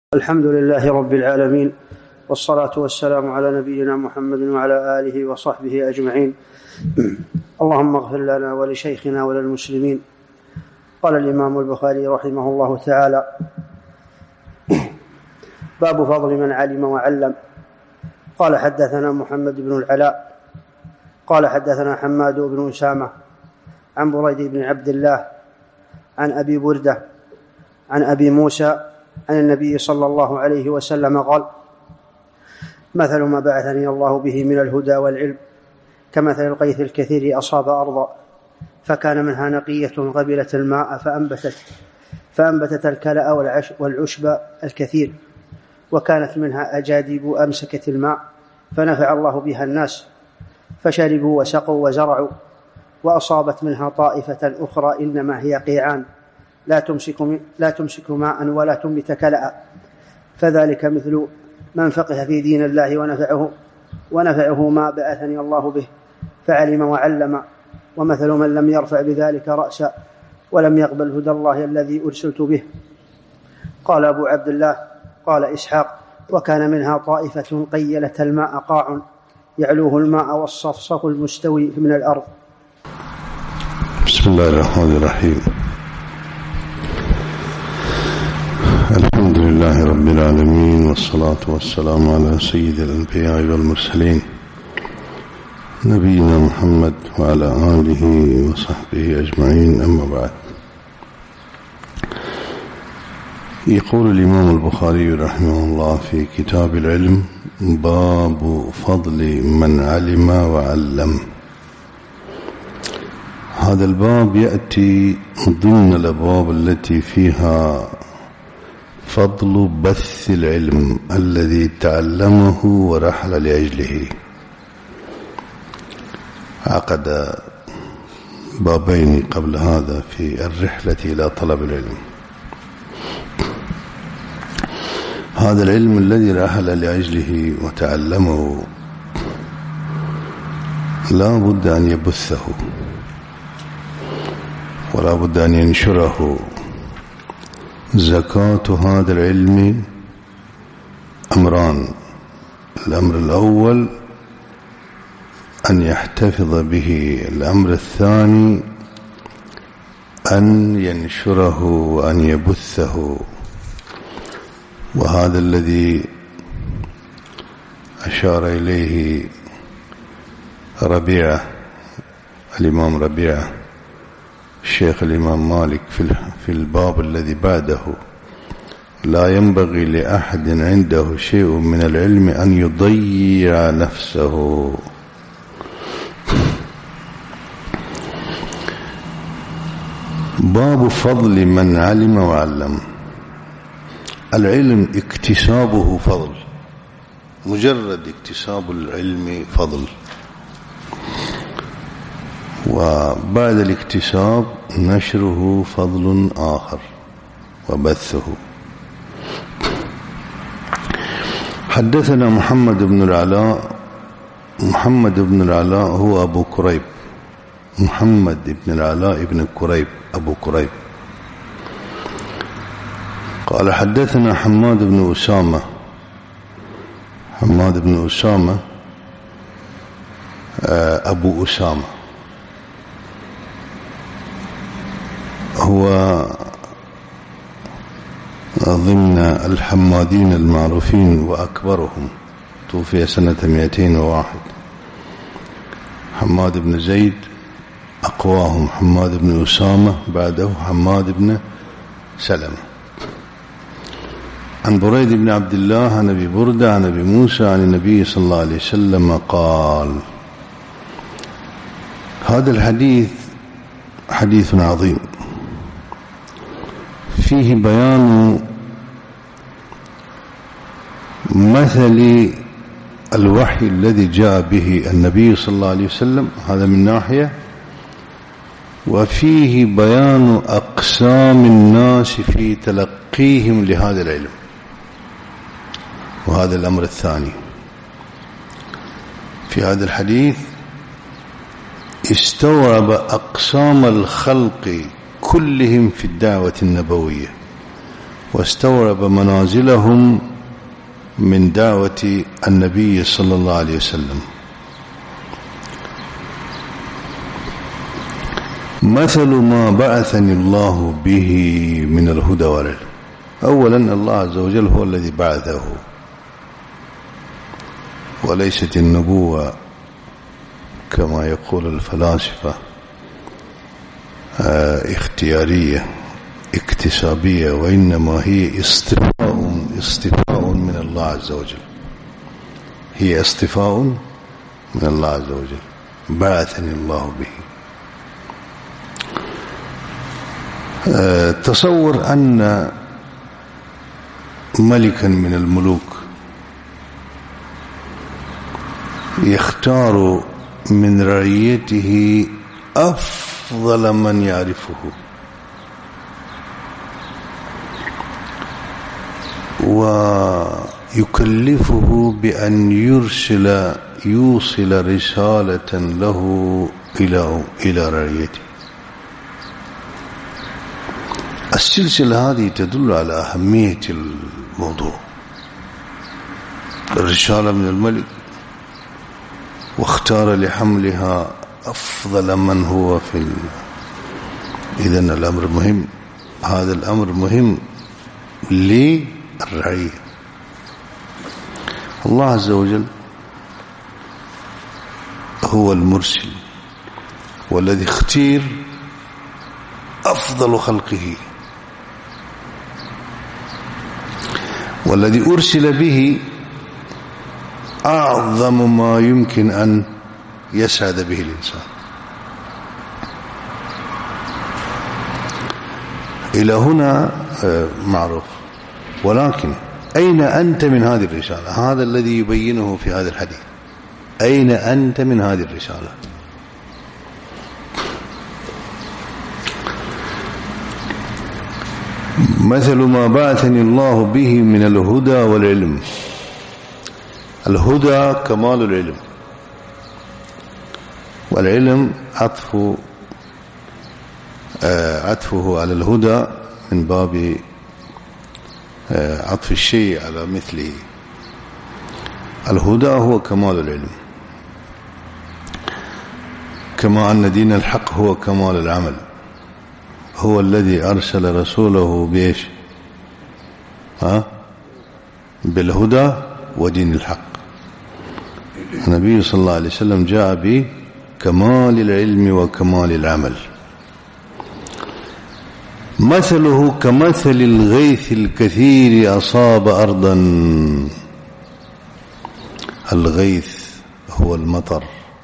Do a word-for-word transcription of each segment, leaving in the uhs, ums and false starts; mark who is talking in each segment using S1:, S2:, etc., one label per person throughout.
S1: الحمد لله رب العالمين، والصلاة والسلام على نبينا محمد وعلى آله وصحبه أجمعين. اللهم اغفر لنا ولشيخنا وللمسلمين. قال الإمام البخاري رحمه الله تعالى: باب فضل من علم وعلم. قال حدثنا محمد بن العلاء قال حدثنا حماد بن أسامة عن بريد بن عبد الله عن أبي بردة عن أبي موسى عن النبي صلى الله عليه وسلم قال: مثل ما بعثني الله به من الهدى والعلم كمثل الغيث الكثير أصاب أرضا فكان منها نقية قبلت الماء فأنبتت فأنبتت الكلأ والعشب الكثير، وكانت منها أجادب أمسكت الماء فنفع الله بها الناس فشربوا وسقوا وزرعوا، وأصابت منها طائفة أخرى إنما هي قيعان لا تمسك, لا تمسك ماء ولا تنبت كلأ، فذلك مثل من فقه في دين الله ونفعه, ونفعه ما بعثني الله به فعلم وعلم، ومثل من لم يرفع بذلك رأسا ولم يقبل هدى الله الذي أرسلت به. قال أبو عبد الله قال إسحاق: وكان منها طائفة قيلت الماء قاع يعلوه الماء والصفصف المستوي من الأرض.
S2: بسم الله الرحمن الرحيم. الحمد لله رب العالمين، والصلاة والسلام على سيد الأنبياء والمرسلين نبينا محمد وعلى آله وصحبه أجمعين، أما بعد. يقول الإمام البخاري رحمه الله في كتاب العلم: باب فضل من علم وعلم. هذا الباب يأتي ضمن الأبواب التي فيها فضل بث العلم الذي تعلمه ورحل لأجله. عقد بابين قبل هذا في الرحلة إلى طلب العلم. هذا العلم الذي رحل لأجله وتعلمه لا بد أن يبثه ولا بد أن ينشره. زكاة هذا العلم أمران: الأمر الأول أن يحتفظ به، الأمر الثاني أن ينشره وأن يبثه. وهذا الذي أشار إليه ربيعة، الإمام ربيعة الشيخ الإمام مالك في الباب الذي بعده: لا ينبغي لأحد عنده شيء من العلم أن يضيع نفسه. باب فضل من علم وعلم. العلم اكتسابه فضل، مجرد اكتساب العلم فضل، وبعد الاكتساب نشره فضل آخر وبثه. حدثنا محمد بن العلاء. محمد بن العلاء هو أبو كريب، محمد بن العلاء بن كريب أبو كريب. قال حدثنا حماد بن أسامة. حماد بن أسامة أبو أسامة هو ضمن الحمادين المعروفين وأكبرهم، توفي سنة مئتين وواحد. حماد بن زيد أقواهم، حماد بن أسامة بعده حماد بن سلمة. عن بريد بن عبد الله عن أبي بردة عن أبي موسى عن النبي صلى الله عليه وسلم قال. هذا الحديث حديث عظيم فيه بيان مثل الوحي الذي جاء به النبي صلى الله عليه وسلم، هذا من ناحية، وفيه بيان أقسام الناس في تلقيهم لهذا العلم، وهذا الأمر الثاني. في هذا الحديث استوعب أقسام الخلق كلهم في الدعوة النبوية، واستوعب منازلهم من دعوة النبي صلى الله عليه وسلم. مثل ما بعثني الله به من الهدى والعلم. أولا الله عز وجل هو الذي بعثه، وليست النبوة كما يقول الفلاسفة اختيارية اكتسابية، وإنما هي اصطفاء اصطفاء من الله عز وجل، هي اصطفاء من الله عز وجل بعثني الله به. تصور أن ملكا من الملوك يختار من رعيته أفضل من يعرفه، ويكلفه بأن يرسل يوصل رسالة له إلى إلى رعيته. السلسلة هذه تدل على أهمية الموضوع. الرسالة من الملك، واختار لحملها أفضل من هو في ال... إذن الأمر مهم، هذا الأمر مهم للرعية. الله عز وجل هو المرسل والذي اختير أفضل خلقه، والذي أرسل به أعظم ما يمكن أن يسعد به الإنسان. إلى هنا معروف، ولكن أين أنت من هذه الرسالة؟ هذا الذي يبينه في هذا الحديث. أين أنت من هذه الرسالة؟ مثل ما بعثني الله به من الهدى والعلم. الهدى كمال العلم، والعلم عطف عطفه على الهدى من باب عطف الشيء على مثله. الهدى هو كمال العلم، كما أن دين الحق هو كمال العمل. هو الذي أرسل رسوله بإيش؟ ها؟ بالهدى ودين الحق. النبي صلى الله عليه وسلم جاء بكمال العلم وكمال العمل. مثله كمثل الغيث الكثير أصاب أرضا. الغيث هو المطر،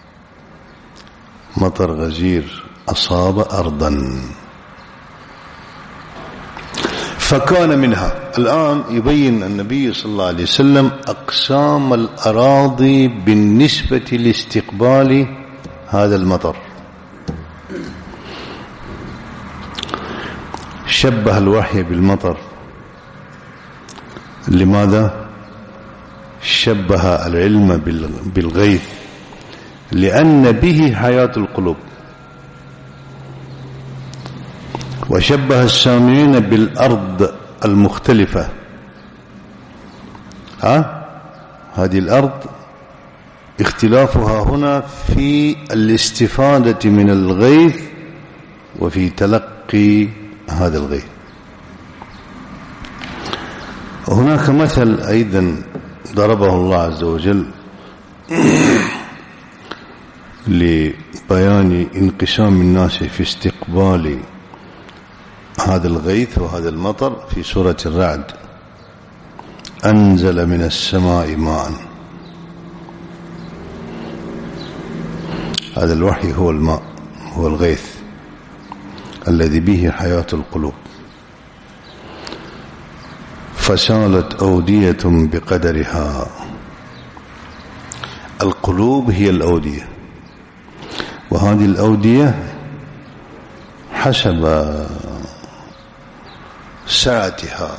S2: مطر غزير أصاب أرضا فكان منها. الآن يبين النبي صلى الله عليه وسلم أقسام الأراضي بالنسبة لاستقبال هذا المطر. شبه الوحي بالمطر. لماذا؟ شبه العلم بالغيث لأن به حياة القلوب، وشبه السامعين بالأرض المختلفة. ها؟ هذه الأرض اختلافها هنا في الاستفادة من الغيث وفي تلقي هذا الغيث. هناك مثل أيضا ضربه الله عز وجل لبيان انقسام الناس في استقبال هذا الغيث وهذا المطر في سورة الرعد. أنزل من السماء ماء. هذا الوحي هو الماء، هو الغيث الذي به حياة القلوب. فسالت أودية بقدرها. القلوب هي الأودية، وهذه الأودية حسب سعتها.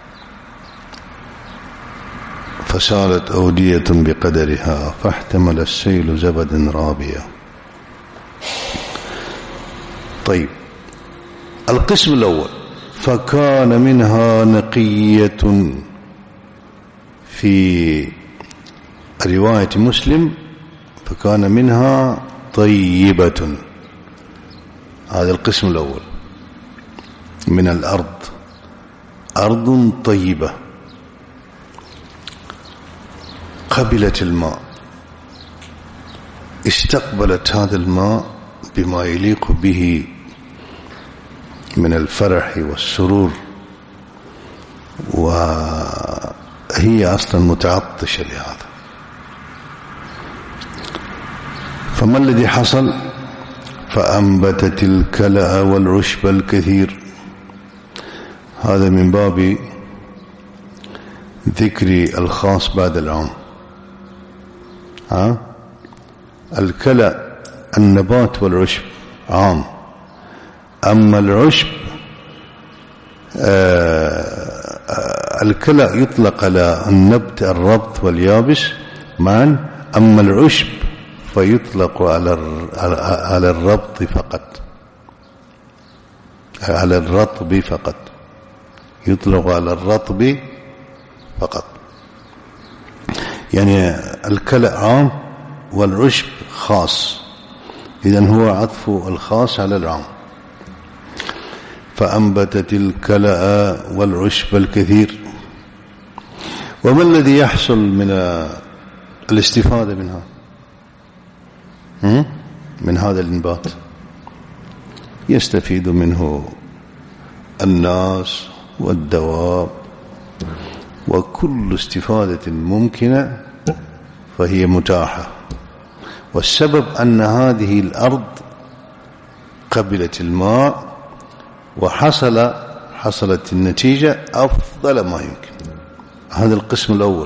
S2: فسالت أودية بقدرها فاحتمل السيل زبدا رابيا. طيب، القسم الأول فكان منها نقية. في رواية مسلم فكان منها طيبة. هذا القسم الأول من الأرض، أرض طيبة قبلت الماء، استقبلت هذا الماء بما يليق به من الفرح والسرور، وهي أصلا متعطشة لهذا. فما الذي حصل؟ فأنبتت الكلأ والعشب الكثير. هذا من باب ذكر الخاص بعد العام. ها؟ الكلأ النبات والعشب عام، أما العشب آه الكلأ يطلق على النبت الرطب واليابس معا، أما العشب فيطلق على على الرطب فقط، على الرطب فقط، يطلق على الرطب فقط. يعني الكلأ عام والعشب خاص، إذن هو عطف الخاص على العام. فأنبتت الكلأ والعشب الكثير. وما الذي يحصل من الاستفادة منها من هذا النبات؟ يستفيد منه الناس والدواب، وكل استفادة ممكنة فهي متاحة. والسبب أن هذه الأرض قبلت الماء وحصل حصلت النتيجة أفضل ما يمكن. هذا القسم الأول،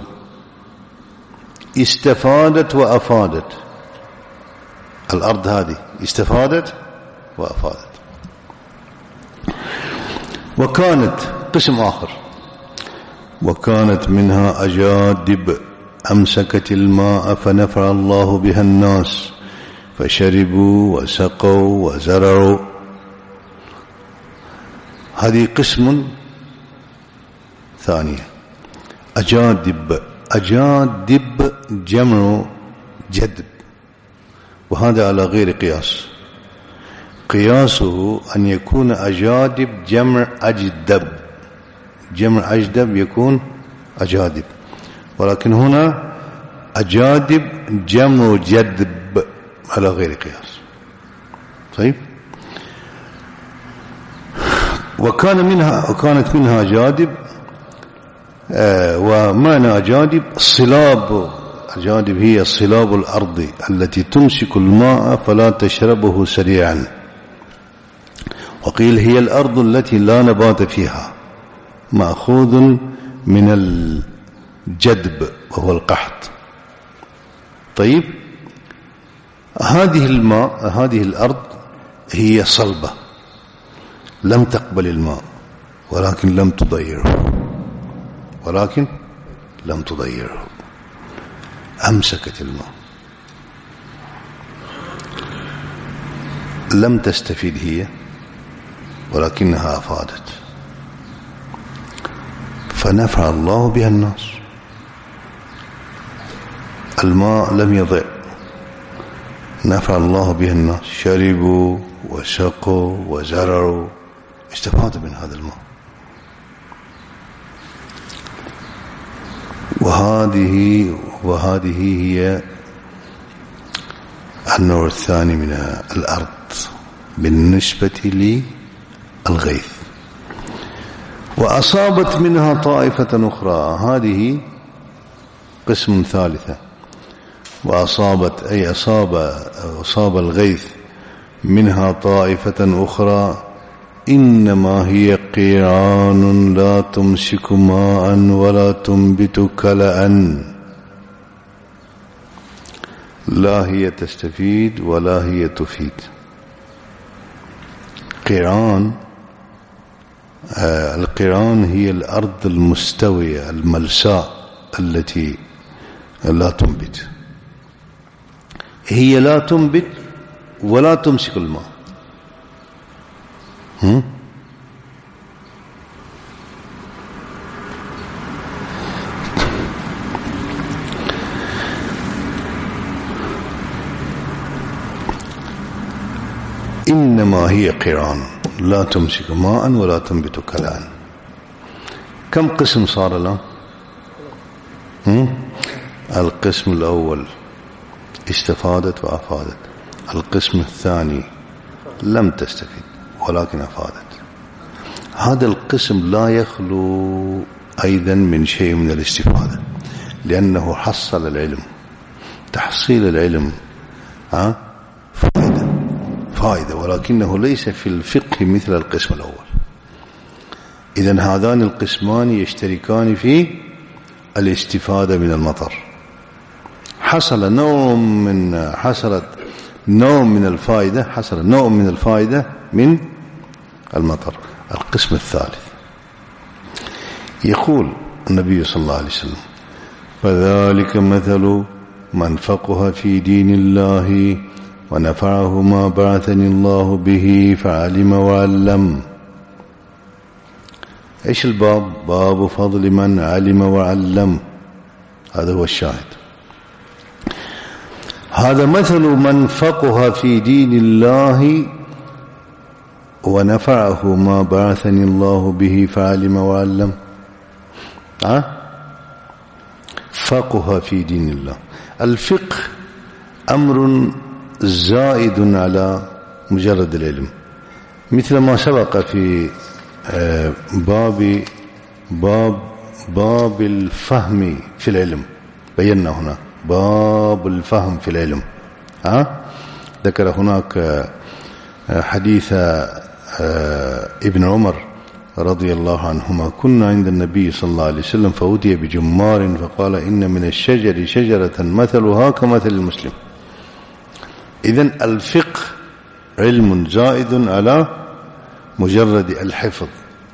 S2: استفادت وأفادت. الأرض هذه استفادت وأفادت. وكانت قسم آخر، وكانت منها أجادب أمسكت الماء فنفع الله بها الناس فشربوا وسقوا وزرعوا. هذه قسم ثانية. أجادب، أجادب جمع جدب، وهذا على غير قياس. قياسه أن يكون أجادب جمع أجدب، جمع أجدب يكون أجادب، ولكن هنا أجادب جمع جدب على غير قياس. طيب. وكان منها وكانت منها أجادب، آه ومعنى أجادب صلاب. أجادب هي صلاب الأرض التي تمسك الماء فلا تشربه سريعا. وقيل هي الأرض التي لا نبات فيها، مأخوذ من الجدب وهو القحط. طيب. هذه الماء هذه الأرض هي صلبة، لم تقبل الماء ولكن لم تضيره، ولكن لم تضيره أمسكت الماء، لم تستفيد هي ولكنها أفادت، فنفع الله بها الناس. الماء لم يضع، نفع الله بها الناس، شربوا وسقوا وزرعوا، استفادوا من هذا الماء. وهذه وهذه هي النوع الثاني من الأرض بالنسبة للغيث. وأصابت منها طائفة أخرى، هذه قسم ثالثة. وأصابت أي أصاب أصاب الغيث منها طائفة أخرى، إنما هي قيعان لا تمسك ماء ولا تنبت كلأ، لا هي تستفيد ولا هي تفيد. قيعان، آه القيعان هي الأرض المستوية الملساء التي لا تنبت، هي لا تنبت ولا تمسك الماء. هم؟ إنما هي قران لا تمسك ماء ولا تنبت كلان. كم قسم صار الآن؟ القسم الأول استفادت وأفادت، القسم الثاني لم تستفيد ولكن أفادت. هذا القسم لا يخلو أيضا من شيء من الاستفادة، لأنه حصل العلم. تحصيل العلم ها فائدة فائدة ولكنه ليس في الفقه مثل القسم الأول. إذن هذان القسمان يشتركان في الاستفادة من المطر. حصل نوع من حصلت نوع من الفائدة حصل نوع من الفائدة من المطر. القسم الثالث يقول النبي صلى الله عليه وسلم: فذلك مثل من فقه في دين الله ونفعه ما بعثني الله به فعلم وعلم. ايش الباب؟ باب فضل من علم وعلم. هذا هو الشاهد. هذا مثل من فقه في دين الله ونفعه ما بعثني الله به فعلم وعلم. ها؟ فقه في دين الله. الفقه أمر زائد على مجرد العلم، مثل ما سبق في باب باب باب الفهم في العلم. بينا هنا باب الفهم في العلم. ها؟ ذكر هناك حديث ابن عمر رضي الله عنهما: كنا عند النبي صلى الله عليه وسلم فأتي بجمار فقال: إن من الشجر شجرة مثلها كمثل المسلم. إذن الفقه علم زائد على مجرد الحفظ.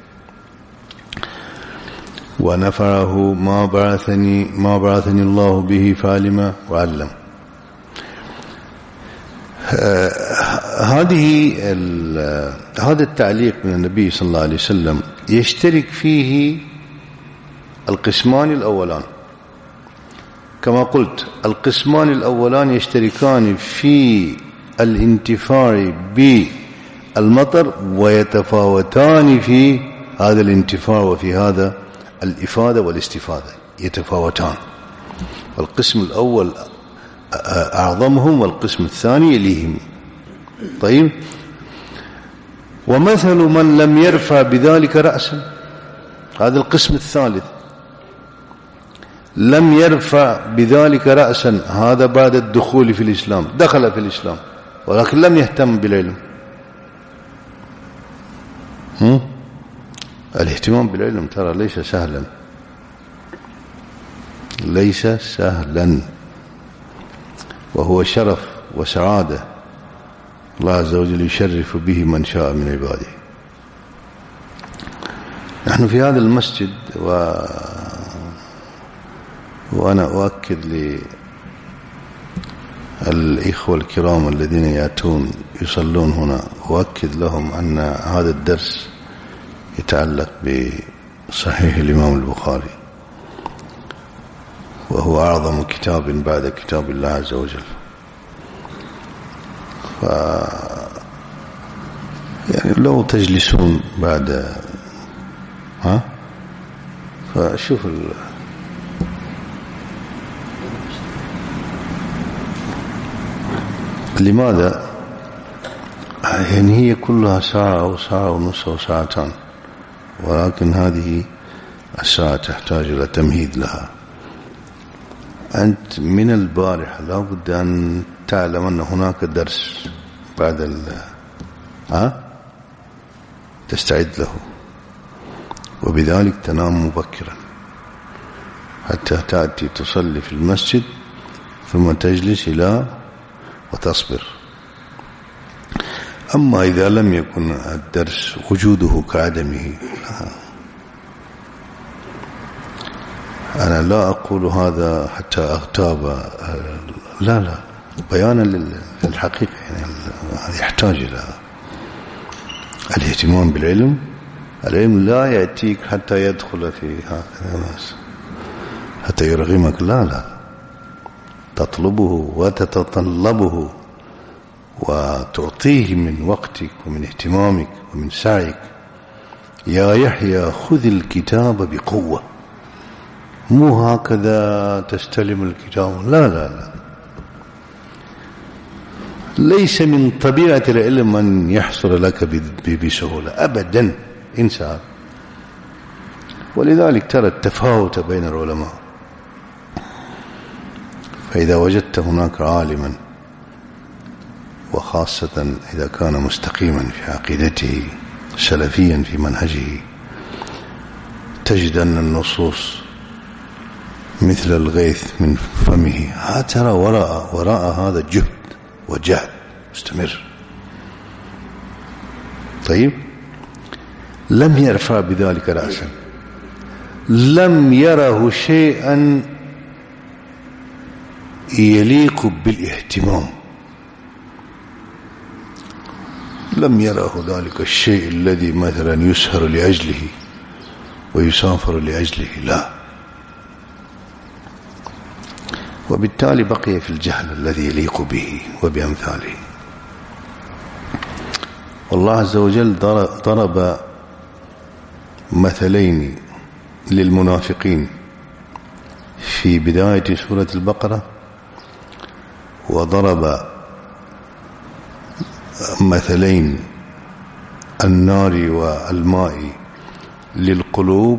S2: ونفعه ما بعثني ما بعثني الله به فعلم وعلم. هذه هذا التعليق من النبي صلى الله عليه وسلم يشترك فيه القسمان الأولان. كما قلت القسمان الأولان يشتركان في الانتفاع بالمطر ويتفاوتان في هذا الانتفاع وفي هذا الإفادة والاستفادة، يتفاوتان. القسم الأول أعظمهم والقسم الثاني يليهم. طيب، ومثل من لم يرفع بذلك رأسا، هذا القسم الثالث، لم يرفع بذلك رأسا، هذا بعد الدخول في الإسلام، دخل في الإسلام ولكن لم يهتم بالعلم. هم؟ الاهتمام بالعلم ترى ليس سهلا، ليس سهلا، وهو شرف وسعادة الله عز وجل يشرف به من شاء من عباده. نحن في هذا المسجد و... وأنا أؤكد للإخوة الكرام الذين يأتون يصلون هنا، أؤكد لهم أن هذا الدرس يتعلق بصحيح الإمام البخاري، وهو أعظم كتاب بعد كتاب الله عز وجل. ف يعني لو تجلسون بعد ها فشوف ال... لماذا؟ يعني هي كلها ساعة أو ساعة ونصف أو ساعتان، ولكن هذه الساعة تحتاج إلى تمهيد لها. أنت من البارحة لا بد أن تعلم أن هناك درس بعد ال ها تستعد له، وبذلك تنام مبكرا حتى تأتي تصلي في المسجد ثم تجلس إلى وتصبر. أما إذا لم يكن الدرس وجوده كعدمه، أنا لا أقول هذا حتى أغتاب، لا لا، بيانا للحقيقة. يعني يحتاج إلى الاهتمام بالعلم. العلم لا يأتيك حتى يدخل في هكذا الناس حتى يرغمك، لا لا، تطلبه وتتطلبه وتعطيه من وقتك ومن اهتمامك ومن سعيك. يا يحيى خذ الكتاب بقوة، مو هكذا تستلم الكتاب، لا لا لا، ليس من طبيعة العلم أن يحصل لك بسهولة أبدا، انسى. ولذلك ترى التفاوت بين العلماء، فإذا وجدت هناك عالما وخاصة إذا كان مستقيما في عقيدته سلفيا في منهجه، تجد أن النصوص مثل الغيث من فمه، ترى وراء, وراء هذا جهد وجهد مستمر. طيب، لم يرفع بذلك رأسا، لم يره شيئا يليق بالاهتمام، لم يره ذلك الشيء الذي مثلا يسهر لأجله ويسافر لأجله، لا. وبالتالي بقي في الجهل الذي يليق به وبأمثاله. والله عز وجل ضرب مثلين للمنافقين في بداية سورة البقرة، وضرب مثلين النار والماء للقلوب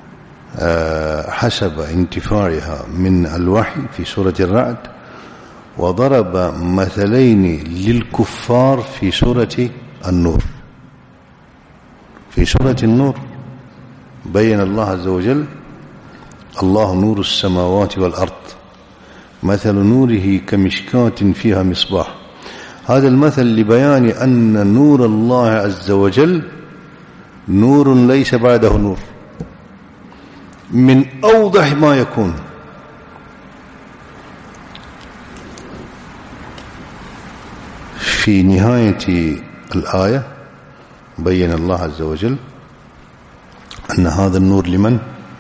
S2: حسب انتفاعها من الوحي في سورة الرعد، وضرب مثلين للكفار في سورة النور. في سورة النور بين الله عز وجل: الله نور السماوات والأرض مثل نوره كمشكاة فيها مصباح. هذا المثل لبيان أن نور الله عز وجل نور ليس بعده نور، من أوضح ما يكون. في نهاية الآية بين الله عز وجل أن هذا النور لمن؟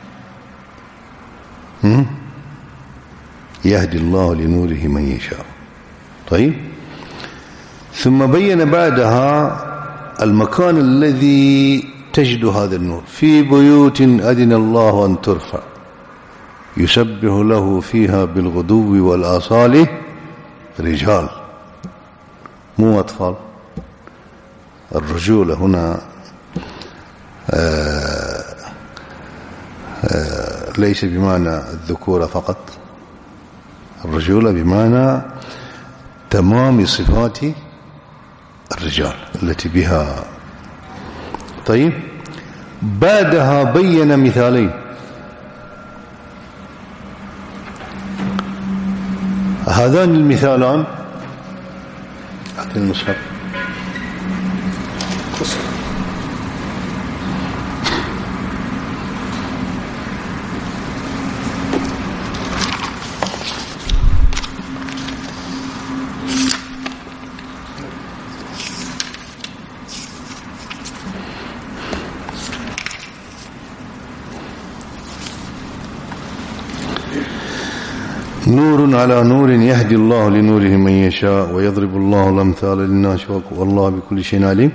S2: يهدي الله لنوره من يشاء. طيب، ثم بين بعدها المكان الذي تجد هذا النور: في بيوت أذن الله أن ترفع يسبح له فيها بالغدو والآصال رجال، مو أطفال. الرجولة هنا آآ آآ ليس بمعنى الذكورة فقط، الرجولة بمعنى تمام صفات الرجال التي بها. طيب، بعدها بين مثالين. هذان المثالان، أعطي المصحف. نور على نور يهدي الله لنوره من يشاء ويضرب الله الأمثال للناس والله بكل شيء عليم.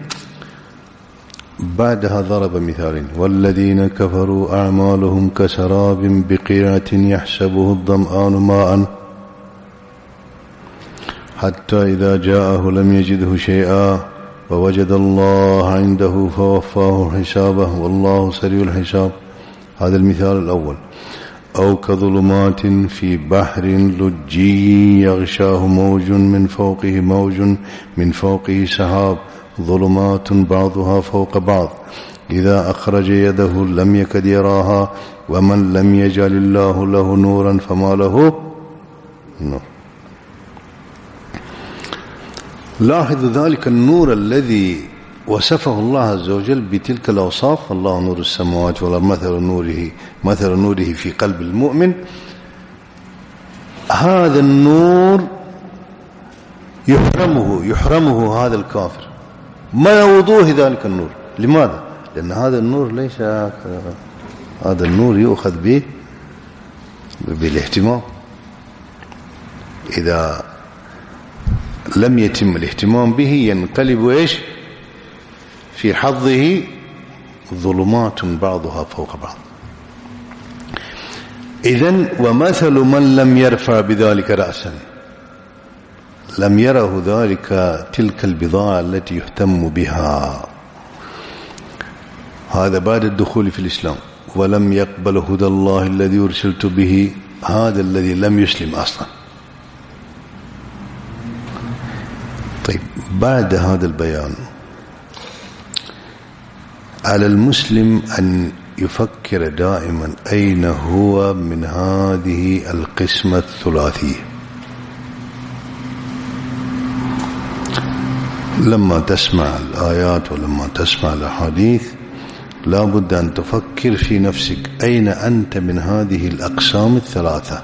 S2: بعدها ضرب مثالين: والذين كفروا أعمالهم كسراب بقيعة يحسبه الظمآن ماء حتى إذا جاءه لم يجده شيئا ووجد الله عنده فوفاه حسابه والله سريع الحساب. هذا المثال الأول. أو كظلمات في بحر لجي يغشاه موج من فوقه موج من فوقه سحاب ظلمات بعضها فوق بعض إذا أخرج يده لم يكد يراها ومن لم يجعل الله له نورا فما له نور. لاحظوا ذلك النور الذي وصفه الله عز وجل بتلك الأوصاف: الله نور السماوات والأرض مثل نوره مثل نوره في قلب المؤمن. هذا النور يحرمه يحرمه هذا الكافر ما وضوح ذلك النور. لماذا؟ لأن هذا النور ليس هذا النور يؤخذ به بالاهتمام. إذا لم يتم الاهتمام به ينقلب إيش في حظه ظلمات بعضها فوق بعض. إذن ومثل من لم يرفع بذلك رأسا، لم يره ذلك تلك البضاعة التي يهتم بها، هذا بعد الدخول في الإسلام، ولم يقبل هدى الله الذي أرسلت به، هذا الذي لم يسلم أصلا. طيب بعد هذا البيان على المسلم أن يفكر دائما أين هو من هذه القسمة الثلاثية. لما تسمع الآيات ولما تسمع الأحاديث لا بد أن تفكر في نفسك أين أنت من هذه الأقسام الثلاثة.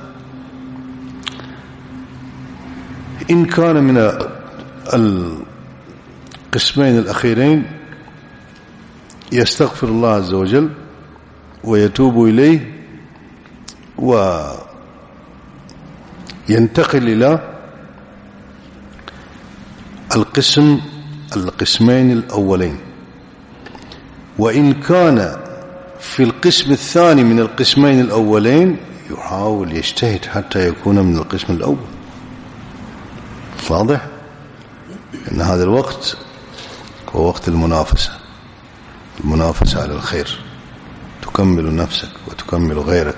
S2: إن كان من القسمين الأخيرين يستغفر الله عز وجل ويتوب إليه وينتقل إلى القسم القسمين الأولين. وإن كان في القسم الثاني من القسمين الأولين يحاول يجتهد حتى يكون من القسم الأول. واضح؟ أن هذا الوقت هو وقت المنافسة، المنافسة على الخير، تكمل نفسك وتكمل غيرك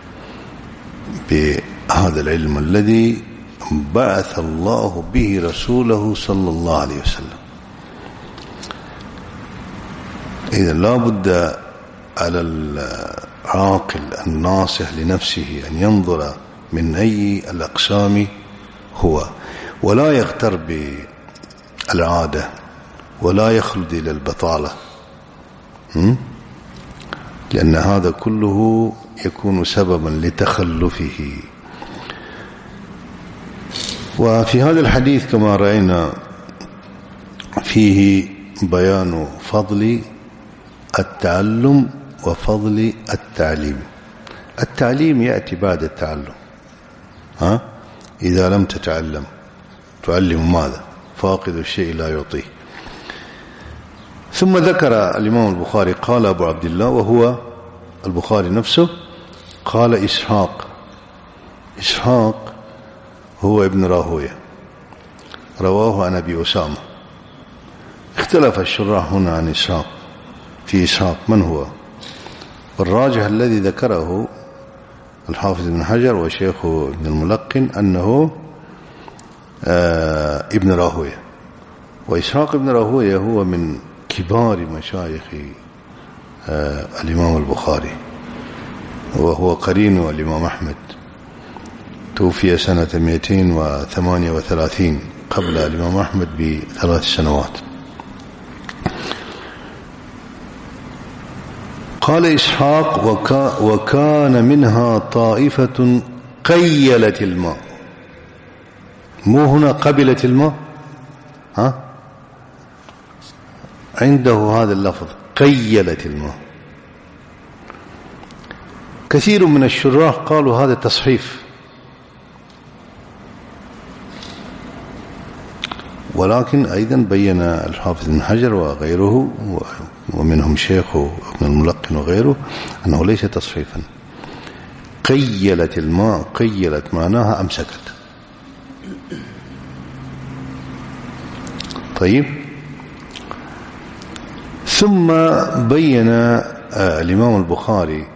S2: بهذا العلم الذي بعث الله به رسوله صلى الله عليه وسلم. إذا لا بد على العاقل الناصح لنفسه أن ينظر من أي الأقسام هو، ولا يغتر بالعادة ولا يخلد إلى البطالة، لأن هذا كله يكون سببا لتخلفه. وفي هذا الحديث كما رأينا فيه بيان فضل التعلم وفضل التعليم. التعليم يأتي بعد التعلم، ها؟ إذا لم تتعلم تعلم ماذا؟ فاقد الشيء لا يعطيه. ثم ذكر الإمام البخاري قال أبو عبد الله، وهو البخاري نفسه، قال إسحاق. إسحاق هو ابن راهوية، رواه عن أبي أسامة. اختلف الشراح هنا عن إسحاق، في إسحاق من هو؟ والراجح الذي ذكره الحافظ ابن حجر وشيخه ابن الملقن أنه آه ابن راهوية. وإسحاق ابن راهوية هو من كبار مشايخ آه الإمام البخاري، وهو قرين الإمام أحمد، توفي سنة مئتين وثمانية وثلاثين قبل الإمام أحمد بثلاث سنوات. قال إسحاق وكا وكان منها طائفة قيلت الماء. مو هنا قبلت الماء، ها؟ عنده هذا اللفظ قيلت الماء. كثير من الشراح قالوا هذا تصحيف، ولكن أيضا بين الحافظ بن حجر وغيره ومنهم شيخه ابن الملقن وغيره أنه ليس تصحيفا. قيلت الماء، قيلت معناها أمسكت. طيب، ثم بين الإمام البخاري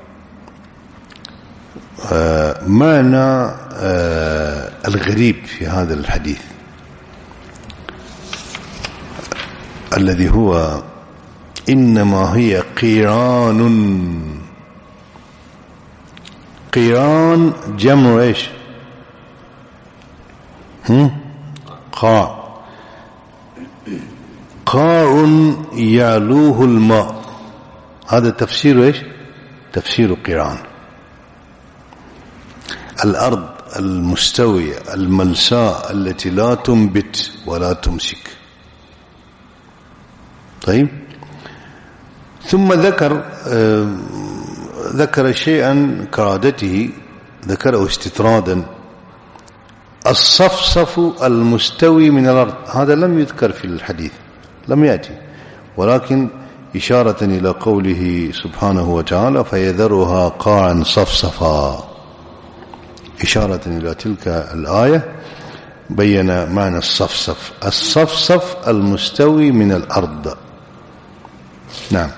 S2: معنى الغريب في هذا الحديث الذي هو إنما هي قيران. قيران جمع إيش؟ قاع. قاع يعلوه الماء، هذا تفسير إيش؟ تفسير قيران. الأرض المستوية الملساء التي لا تنبت ولا تمسك. طيب، ثم ذكر آه ذكر شيئا كعادته، ذكره استطرادا الصفصف المستوي من الأرض، هذا لم يذكر في الحديث، لم يأتي، ولكن إشارة إلى قوله سبحانه وتعالى فيذرها قاعا صفصفا، إشارة إلى تلك الآية بين معنى الصفصف، الصفصف المستوي من الأرض. نعم،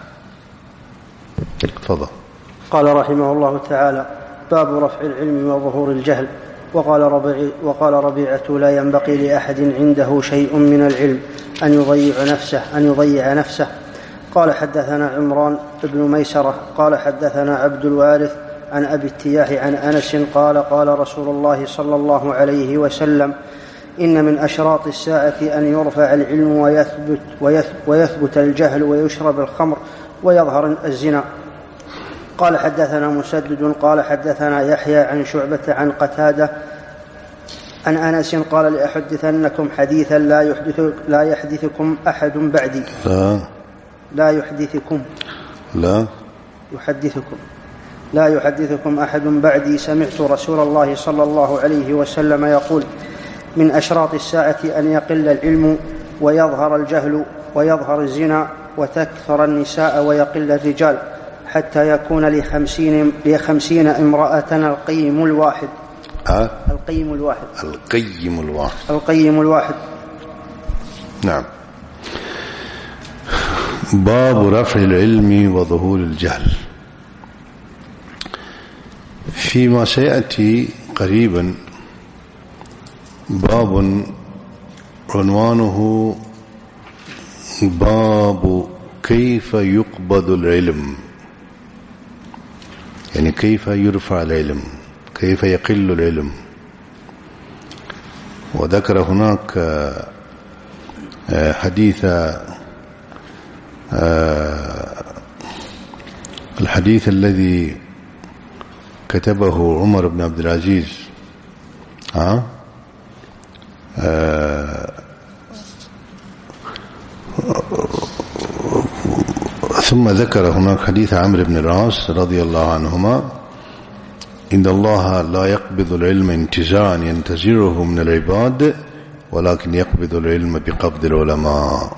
S2: تفضل.
S1: قال رحمه الله تعالى: باب رفع العلم وظهور الجهل. وقال, ربيع وقال ربيعة: لا ينبغي لأحد عنده شيء من العلم أن يضيع نفسه أن يضيع نفسه. قال حدثنا عمران بن ميسرة قال حدثنا عبد الوارث عن أبي التياح عن أنس قال: قال رسول الله صلى الله عليه وسلم: إن من أشراط الساعة أن يرفع العلم ويثبت, ويثبت, ويثبت الجهل ويشرب الخمر ويظهر الزنا. قال حدثنا مسدد قال حدثنا يحيى عن شعبة عن قتادة عن أنس قال: لأحدثنكم حديثا لا يحدث لا يحدثكم أحد بعدي.
S2: لا
S1: لا يحدثكم
S2: لا
S1: يحدثكم لا يحدثكم أحد بعدي. سمعت رسول الله صلى الله عليه وسلم يقول: من أشراط الساعة أن يقل العلم ويظهر الجهل ويظهر الزنا وتكثر النساء ويقل الرجال، حتى يكون لخمسين, لخمسين امرأة القيم الواحد.
S2: أه؟
S1: القيم الواحد
S2: القيم الواحد
S1: القيم الواحد.
S2: نعم. باب رفع العلم وظهور الجهل. فيما سيأتي قريبا باب عنوانه باب كيف يقبض العلم، يعني كيف يرفع العلم، كيف يقل العلم. وذكر هناك حديث الحديث الذي كتبه عمر بن عبد العزيز ها ثم ذكر هناك حديث عمرو بن العاص رضي الله عنهما: إن الله لا يقبض العلم انتزاعا ينتزعه من العباد ولكن يقبض العلم بقبض العلماء.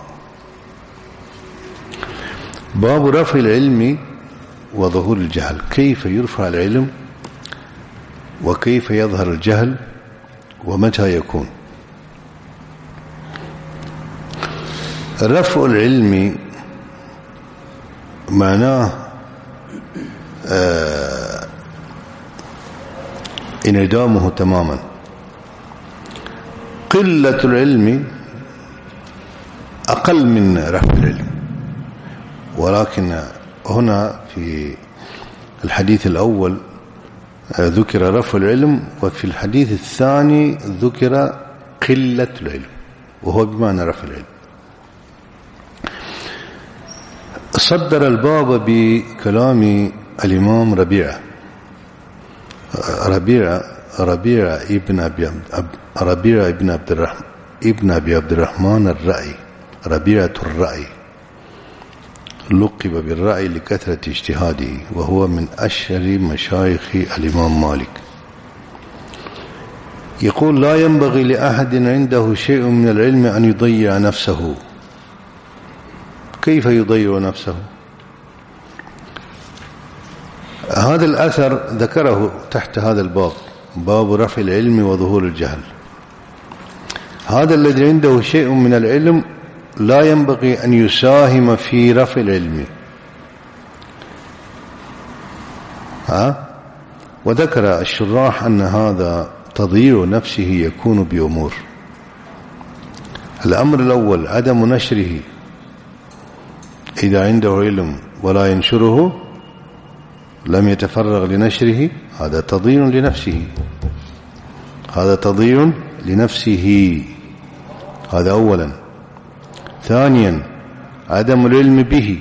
S2: باب رفع العلم وظهور الجهل، كيف يرفع العلم وكيف يظهر الجهل ومتى يكون. رفع العلم معناه آه انعدامه تماما. قلة العلم أقل من رفع العلم، ولكن هنا في الحديث الأول ذكر رفع العلم، وفي الحديث الثاني ذكر قلة العلم، وهو بمعنى رفع العلم. صدر الباب بكلام الإمام ربيعة ربيعة ربيعة ابن أبي ربيعة ابن عبد الرحمن ابن أبي عبد الرحمن الرأي، ربيعة الرأي، لقب بالرأي لكثرة اجتهاده، وهو من أشهر مشايخ الإمام مالك. يقول: لا ينبغي لأحد عنده شيء من العلم أن يضيع نفسه. كيف يضيع نفسه؟ هذا الأثر ذكره تحت هذا الباب، باب رفع العلم وظهور الجهل. هذا الذي عنده شيء من العلم لا ينبغي أن يساهم في رفع العلم. ها؟ وذكر الشراح أن هذا تضييع نفسه يكون بأمور. الأمر الأول عدم نشره، إذا عنده علم ولا ينشره لم يتفرغ لنشره، هذا تضييع لنفسه، هذا تضييع لنفسه، هذا أولا. ثانيا عدم العلم به،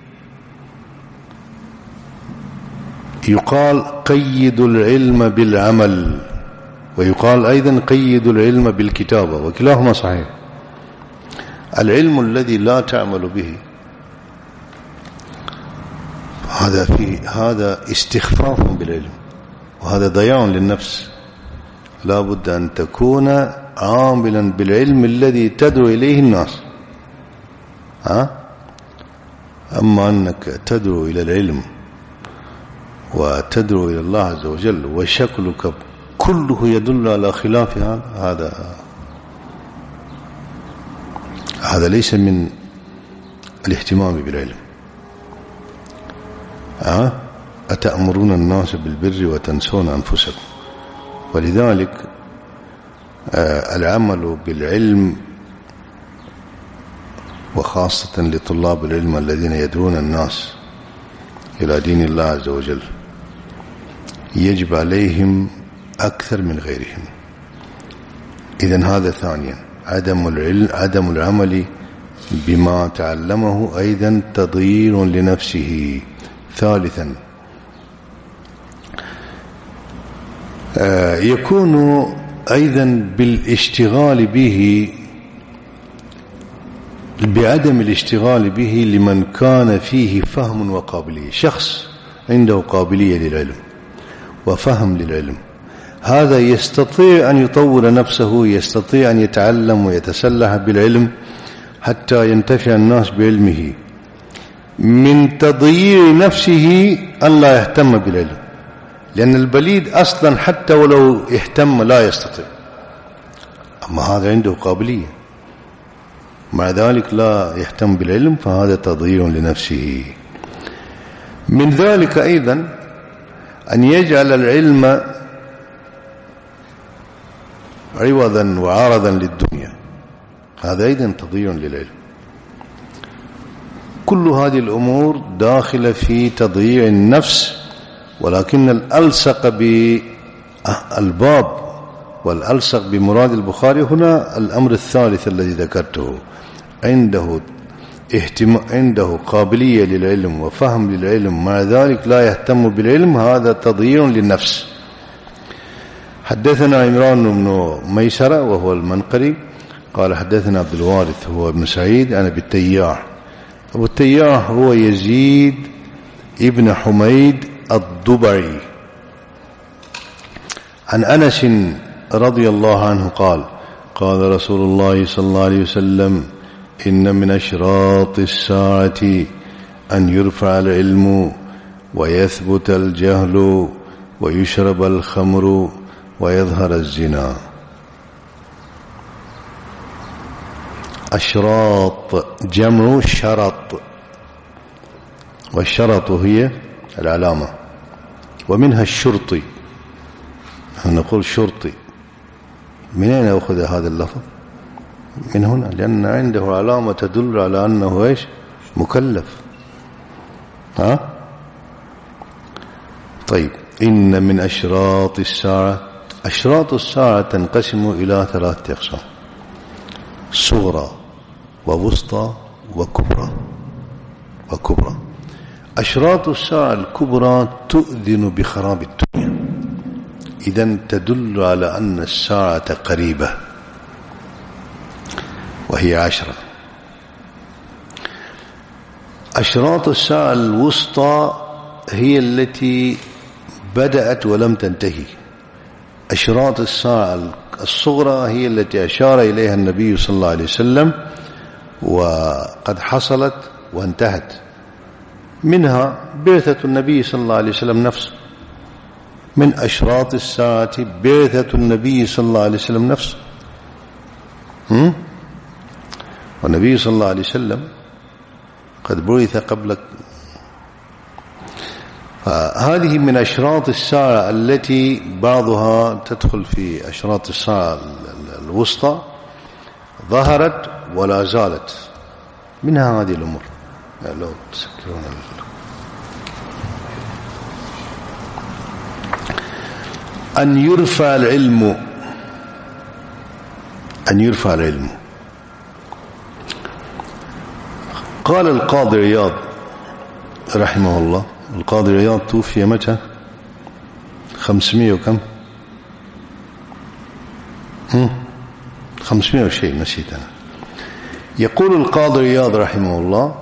S2: يقال قيد العلم بالعمل، ويقال أيضا قيد العلم بالكتابة، وكلاهما صحيح. العلم الذي لا تعمل به هذا فيه هذا استخفاف بالعلم، وهذا ضياع للنفس. لا بد أن تكون عاملا بالعلم الذي تدعو إليه الناس. ها؟ أما أنك تدعو إلى العلم وتدعو إلى الله عز وجل وشكلك كله يدل على خلاف هذا هذا هذا ليس من الاهتمام بالعلم. ها؟ أتأمرون الناس بالبر وتنسون أنفسكم. ولذلك العمل بالعلم وخاصة لطلاب العلم الذين يدعون الناس إلى دين الله عز وجل يجب عليهم أكثر من غيرهم. إذن هذا ثانيا عدم العلم عدم العمل بما تعلمه أيضا تضيير لنفسه. ثالثا يكون أيضا بالاشتغال به بعدم الاشتغال به لمن كان فيه فهم وقابلية. شخص عنده قابلية للعلم وفهم للعلم، هذا يستطيع أن يطور نفسه، يستطيع أن يتعلم ويتسلح بالعلم حتى ينتفع الناس بعلمه. من تضييع نفسه أن لا يهتم بالعلم، لأن البليد أصلا حتى ولو اهتم لا يستطيع، أما هذا عنده قابلية مع ذلك لا يهتم بالعلم، فهذا تضييع لنفسه. من ذلك أيضا أن يجعل العلم عوضا وعارضا للدنيا، هذا أيضا تضييع للعلم. كل هذه الأمور داخلة في تضييع النفس، ولكن الألصق بالباب والألصق بمراد البخاري هنا الأمر الثالث الذي ذكرته، عنده اهتم عنده قابلية للعلم وفهم للعلم، مع ذلك لا يهتم بالعلم، هذا تضييع للنفس. حدثنا عمران بن ميسرة وهو المنقري قال حدثنا عبد الوارث هو ابن سعيد عن أبي التياح. أبو التياح هو يزيد ابن حميد الضبعي عن أنس رضي الله عنه قال قال رسول الله صلى الله عليه وسلم إن من أشراط الساعة أن يرفع العلم ويثبت الجهل ويشرب الخمر ويظهر الزنا. أشراط جمع شرط، والشرط هي العلامة، ومنها الشرطي، نقول شرطي. من أين أخذ هذا اللفظ؟ من هنا، لأن عنده علامة تدل على أنه إيش؟ مكلف. ها؟ طيب، إن من أشراط الساعة، أشراط الساعة تنقسم إلى ثلاثة أقسام: صغرى ووسطى وكبرى. وكبرى أشراط الساعة الكبرى تؤذن بخراب الدنيا، إذن تدل على أن الساعة قريبة، وهي عشرة. أشراط الساعة الوسطى هي التي بدأت ولم تنتهي. أشراط الساعة الصغرى هي التي أشار إليها النبي صلى الله عليه وسلم وقد حصلت وانتهت. منها بعثة النبي صلى الله عليه وسلم نفسه، من أشراط الساعة بعثة النبي صلى الله عليه وسلم نفسه. هم؟ والنبي صلى الله عليه وسلم قد بعث قبلك. هذه من أشراط الساعة التي بعضها تدخل في أشراط الساعة الوسطى، ظهرت ولا زالت. منها هذه الأمور. لو تسكرون أن يرفع العلم، أن يرفع العلم. قال القاضي عياض رحمه الله، القاضي عياض توفي متى؟ خمسمائة وكم؟ خمسمائة وشيء، نسيت أنا. يقول القاضي عياض رحمه الله: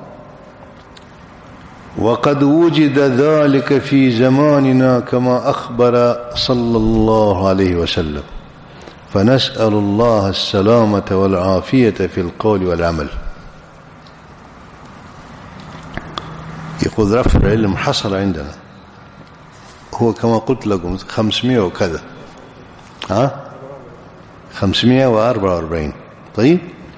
S2: وقد وجد ذلك في زماننا كما أخبر صلى الله عليه وسلم. فنسأل الله السلامة والعافية في القول والعمل. يقول رفع العلم حصل عندنا، هو كما قلت لكم خمسمائة وكذا، ها خمسمائة وأربعة وأربعين. طيب،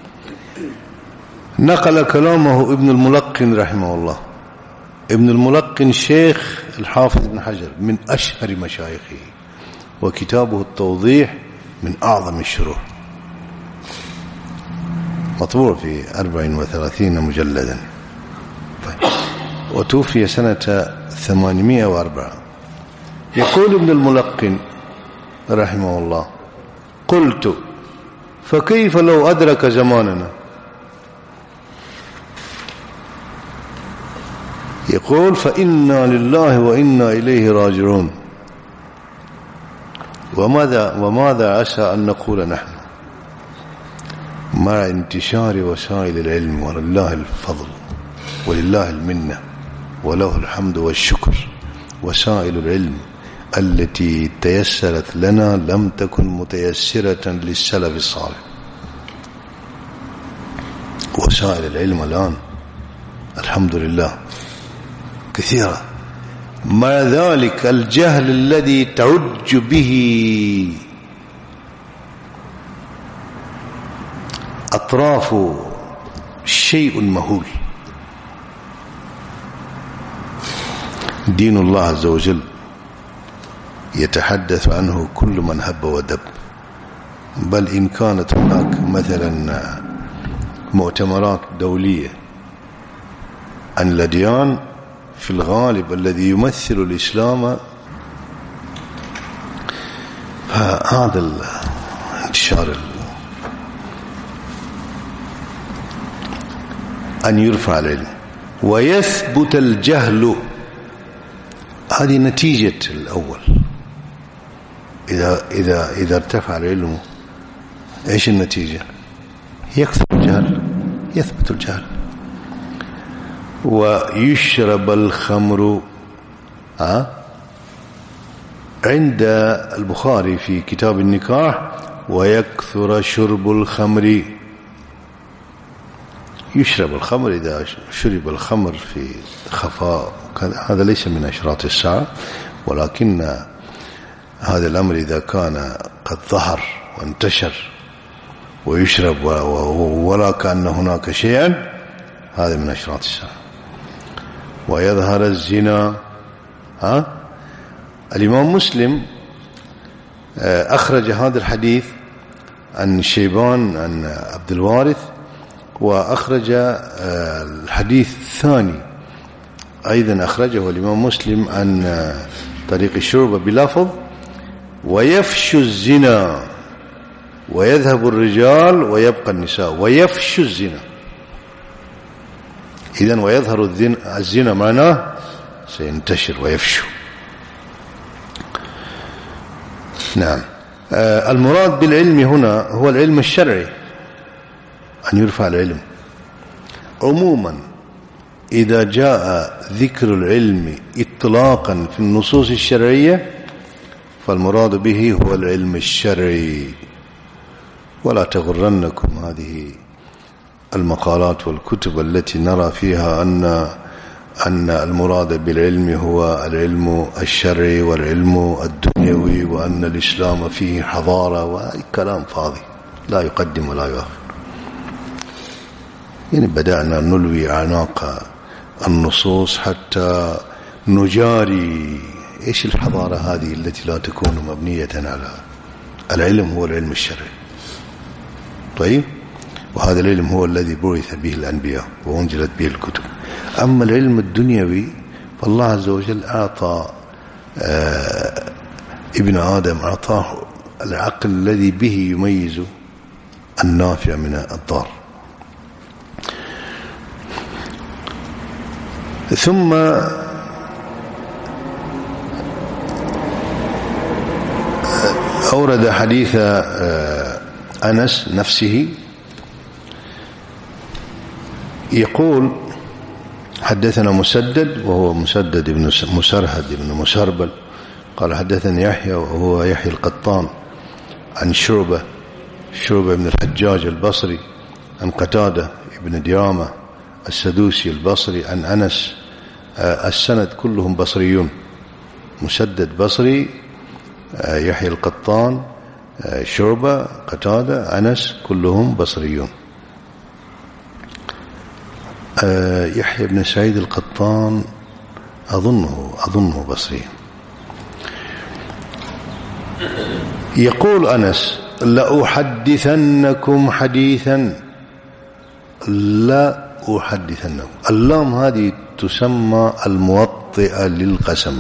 S2: نقل كلامه ابن الملقن رحمه الله. ابن الملقن شيخ الحافظ ابن حجر من أشهر مشايخه، وكتابه التوضيح من أعظم الشروح، مطبوع في أربع وثلاثين مجلدا. طيب. وتوفي سنة ثمانمائة وأربعة. يقول ابن الملقن رحمه الله: قلت فكيف لو أدرك زماننا؟ يقول: فإنا لله وإنا إليه راجعون. وماذا وماذا عسى أن نقول نحن مع انتشار وسائل العلم، ولله الفضل ولله المنة وله الحمد والشكر. وسائل العلم التي تيسرت لنا لم تكن متيسرة للسلف الصالح. وسائل العلم الآن الحمد لله كثيرة. مع ذلك الجهل الذي تعج به أطراف شيء مهول. دين الله عز وجل يتحدث عنه كل من هب ودب، بل إن كانت هناك مثلا مؤتمرات دولية عن الأديان، في الغالب الذي يمثل الإسلام هذا الانتشار، أن يرفع العلم ويثبت الجهل. هذه نتيجة الأول. إذا إذا إذا ارتفع العلم، إيش النتيجة؟ يكثر الجهل، يثبت الجهل. ويشرب الخمر ها عند البخاري في كتاب النكاح: ويكثر شرب الخمر. يشرب الخمر، إذا شرب الخمر في خفاء هذا ليس من أشراط الساعة، ولكن هذا الأمر إذا كان قد ظهر وانتشر ويشرب ولا كأن هناك شيئا، هذا من أشراط الساعة. ويظهر الزنا. ها الإمام مسلم أخرج هذا الحديث عن شيبان عن عبد الوارث، وأخرج الحديث الثاني أيضا أخرجه الإمام مسلم عن طريق الشرب بلفظ: ويفشو الزنا ويذهب الرجال ويبقى النساء. ويفشو الزنا، إذن ويظهر الزنا معناه سينتشر ويفشو. نعم. المراد بالعلم هنا هو العلم الشرعي، أن يرفع العلم. عموما إذا جاء ذكر العلم إطلاقا في النصوص الشرعية فالمراد به هو العلم الشرعي. ولا تغرنكم هذه المقالات والكتب التي نرى فيها أن أن المراد بالعلم هو العلم الشرعي والعلم الدنيوي، وأن الإسلام فيه حضارة، وكلام فاضي لا يقدم ولا يؤخر. يعني بدأنا نلوي أعناق النصوص حتى نجاري إيش الحضارة هذه التي لا تكون مبنية على العلم. هو العلم الشرعي. طيب، وهذا العلم هو الذي بعث به الأنبياء وأنزلت به الكتب. أما العلم الدنيوي فالله عز وجل أعطى آه ابن آدم، أعطاه العقل الذي به يميز النافع من الضار. ثم أورد حديث أنس نفسه، يقول: حدثنا مسدد وهو مسدد بن مسرهد بن مسربل قال حدثني يحيى وهو يحيى القطان عن شعبة شعبة بن الحجاج البصري عن قتادة بن ديامة السدوسي البصري عن أنس. السند كلهم بصريون، مسدد بصري، يحيى القطان، شعبة، قتادة، أنس، كلهم بصريون. يحيى بن سعيد القطان أظنه أظنه بصري. يقول أنس: لأحدثنكم حديثا، لا أحدثنكم. اللام هذه تسمى الموطئة للقسم،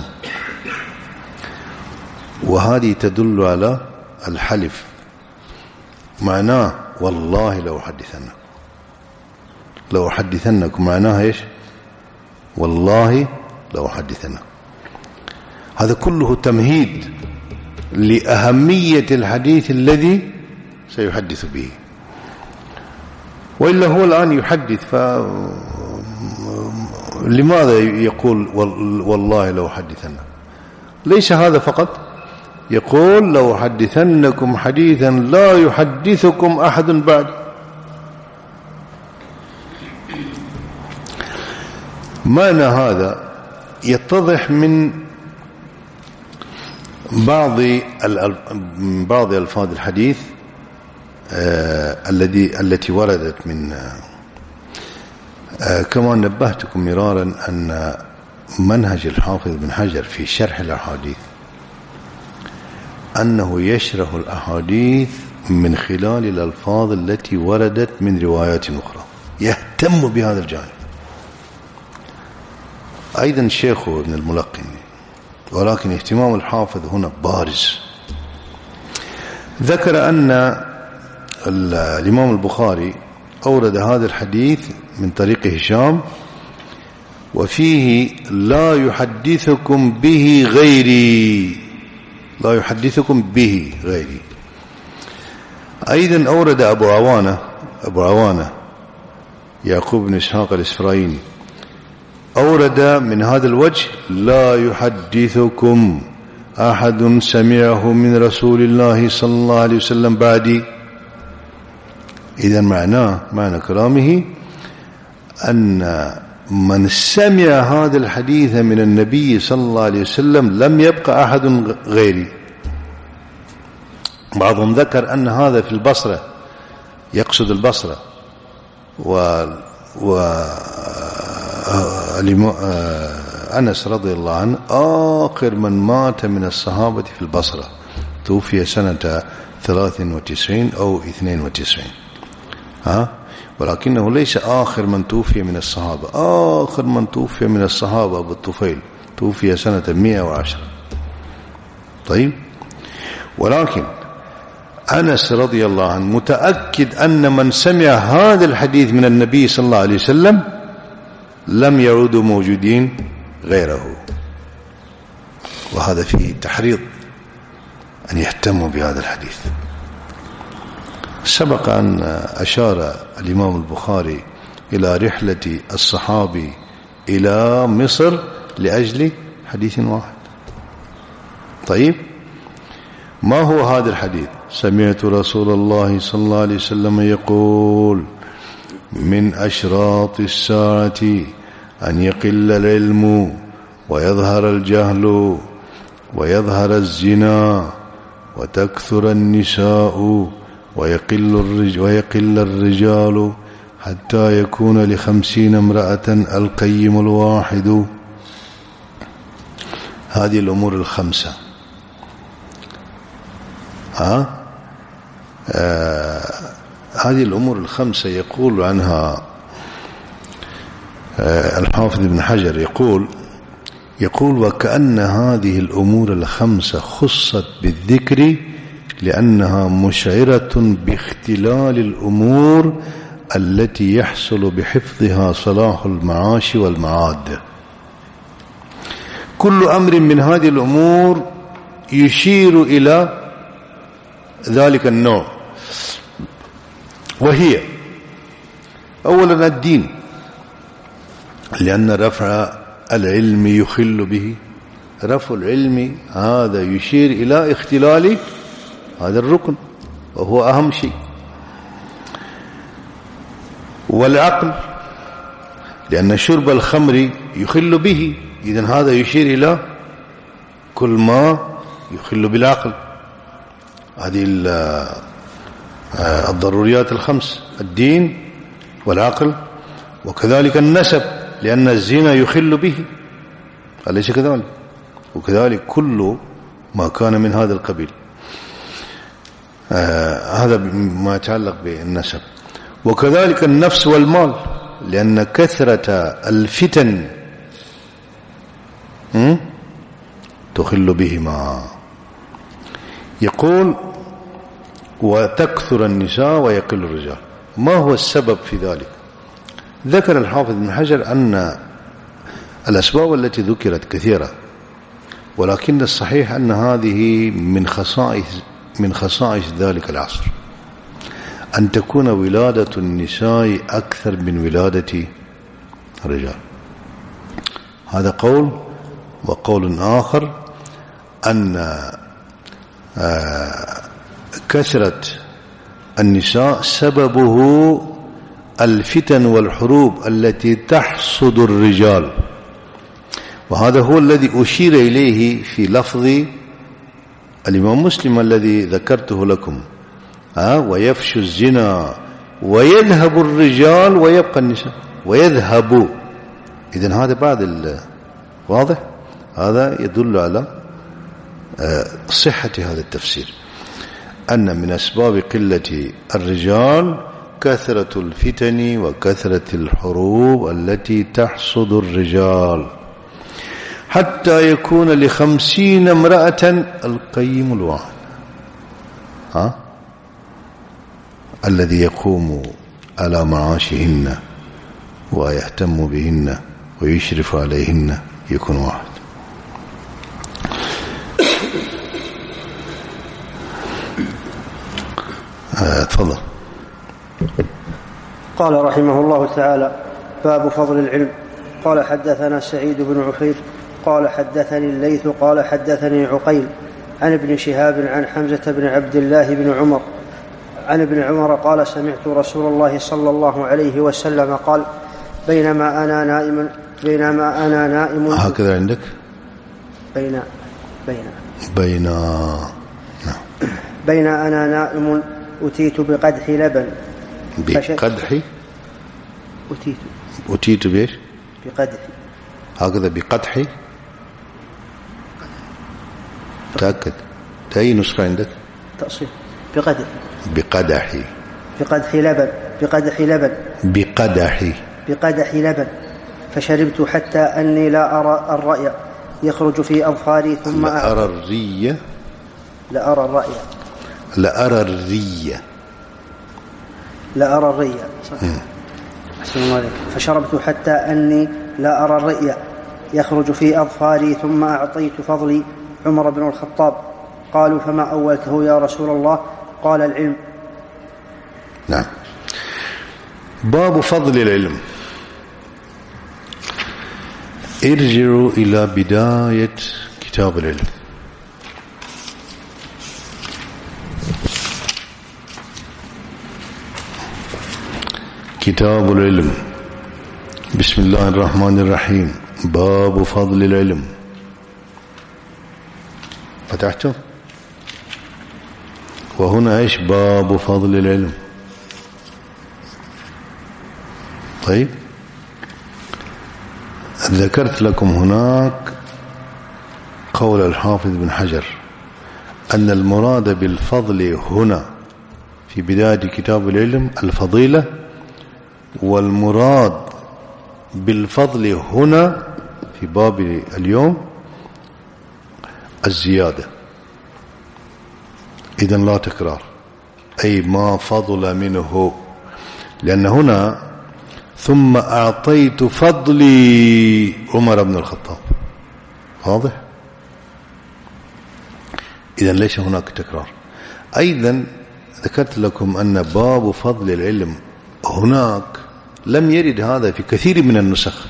S2: وهذه تدل على الحلف، معناه والله لو أحدثنكم. لو أحدثنكم معناها إيش؟ والله لو أحدثنكم. هذا كله تمهيد لأهمية الحديث الذي سيحدث به، وإلا هو الآن يحدث، فلماذا يقول والله لو أحدثنكم؟ ليس هذا فقط، يقول لو أحدثنكم حديثا لا يحدثكم أحد بعد. معنى هذا يتضح من بعض بعض ألفاظ الحديث آه الذي التي وردت من آه كما نبهتكم مرارا أن منهج الحافظ بن حجر في شرح الأحاديث أنه يشرح الأحاديث من خلال الألفاظ التي وردت من روايات أخرى، يهتم بهذا الجانب. أيضا شيخه ابن الملقن، ولكن اهتمام الحافظ هنا بارز. ذكر أن الإمام البخاري أورد هذا الحديث من طريق هشام، وفيه لا يحدثكم به غيري، لا يحدثكم به غيري. أيضا أورد أبو عوانة أبو عوانة يعقوب بن إسحاق الإسفرايني، أورد من هذا الوجه لا يحدثكم أحد سمعه من رسول الله صلى الله عليه وسلم بعدي. إذن معناه معنى كلامه أن من سمع هذا الحديث من النبي صلى الله عليه وسلم لم يبقى أحد غيري. بعضهم ذكر أن هذا في البصرة، يقصد البصرة، و, و أنس رضي الله عنه آخر من مات من الصحابة في البصرة، توفي سنة ثلاث وتسعين أو اثنين وتسعين، ها؟ ولكنه ليس آخر من توفي من الصحابة. آخر من توفي من الصحابة أبو الطفيل، توفي سنة مئة وعشرة. طيب، ولكن أنس رضي الله عنه متأكد أن من سمع هذا الحديث من النبي صلى الله عليه وسلم لم يعودوا موجودين غيره، وهذا فيه تحريض أن يهتموا بهذا الحديث. سبق أن أشار الإمام البخاري إلى رحلة الصحابي إلى مصر لأجل حديث واحد. طيب، ما هو هذا الحديث؟ سمعت رسول الله صلى الله عليه وسلم يقول: من أشراط الساعة أن يقل العلم ويظهر الجهل ويظهر الزنا وتكثر النساء ويقل الرجال, ويقل الرجال حتى يكون لخمسين امرأة القيم الواحد. هذه الأمور الخمسة. ها؟ آه هذه الأمور الخمسة يقول عنها آه الحافظ ابن حجر، يقول يقول وكأن هذه الأمور الخمسة خصت بالذكر لأنها مشعرة باختلال الأمور التي يحصل بحفظها صلاح المعاش والمعاد. كل أمر من هذه الأمور يشير إلى ذلك النوع، وهي أولا الدين، لأن رفع العلم يخل به. رفع العلم هذا يشير إلى اختلال هذا الركن وهو أهم شيء. والعقل لأن شرب الخمر يخل به، إذن هذا يشير إلى كل ما يخل بالعقل. هذه الضروريات الخمس: الدين والعقل وكذلك النسب، لأن الزنا يخل به، أليس كذلك؟ وكذلك كل ما كان من هذا القبيل. آه هذا ما يتعلق بالنسب. وكذلك النفس والمال، لأن كثرة الفتن تخل بهما. يقول وتكثر النساء ويقل الرجال. ما هو السبب في ذلك؟ ذكر الحافظ ابن حجر أن الأسباب التي ذكرت كثيرة، ولكن الصحيح أن هذه من خصائص من خصائص ذلك العصر، أن تكون ولادة النساء أكثر من ولادة الرجال. هذا قول. وقول آخر أن كثرة النساء سببه الفتن والحروب التي تحصد الرجال، وهذا هو الذي أشير إليه في لفظ الإمام مسلم الذي ذكرته لكم: ها ويفشو الزنا ويذهب الرجال ويبقى النساء. ويذهب، إذن هذا بعد واضح. هذا يدل على صحة هذا التفسير، أن من أسباب قلة الرجال كثرة الفتن وكثرة الحروب التي تحصد الرجال، حتى يكون لخمسين امرأة القيم الواحد، ها الذي يقوم على معاشهن ويهتم بهن ويشرف عليهن يكون واحد. تفضل.
S1: قال رحمه الله تعالى: باب فضل العلم. قال حدثنا سعيد بن عفير قال حدثني الليث قال حدثني عقيل عن ابن شهاب عن حمزة بن عبد الله بن عمر عن ابن عمر قال: سمعت رسول الله صلى الله عليه وسلم قال: بينما أنا نائم بينما أنا نائم
S2: هكذا عندك
S1: بين بين
S2: بين
S1: بين أنا نائم أتيت بقدح لبن.
S2: بقدح
S1: أتيت
S2: أتيت بإيش؟
S1: بقدح.
S2: هكذا بقدح. تأكد. أي نسخة عندك؟
S1: تأصيل بقدح.
S2: بقدح
S1: بقدح لبن بقدح لبن
S2: بقدح
S1: بقدح لبن فشربت حتى أني لا أرى الرأي يخرج في أظفاري ثم
S2: لا أرى الرية
S1: لا أرى الرأي
S2: لا أرى الرية
S1: لا أرى الرية أحسن الله عليك. فشربت حتى أني لا أرى الرأي يخرج في أظفاري ثم أعطيت فضلي عمر بن الخطاب. قالوا: فما أولته يا رسول الله؟ قال: العلم.
S2: نعم. باب فضل العلم. ارجعوا إلى بداية كتاب العلم. كتاب العلم. بسم الله الرحمن الرحيم. باب فضل العلم. فتحته؟ وهنا ايش؟ باب فضل العلم. طيب، ذكرت لكم هناك قول الحافظ بن حجر أن المراد بالفضل هنا في بداية كتاب العلم الفضيلة، والمراد بالفضل هنا في باب اليوم الزيادة. إذن لا تكرار، أي ما فضل منه، لأن هنا ثم أعطيت فضلي عمر بن الخطاب. واضح؟ إذن ليس هناك تكرار. أيضا ذكرت لكم أن باب فضل العلم هناك لم يرد هذا في كثير من النسخ،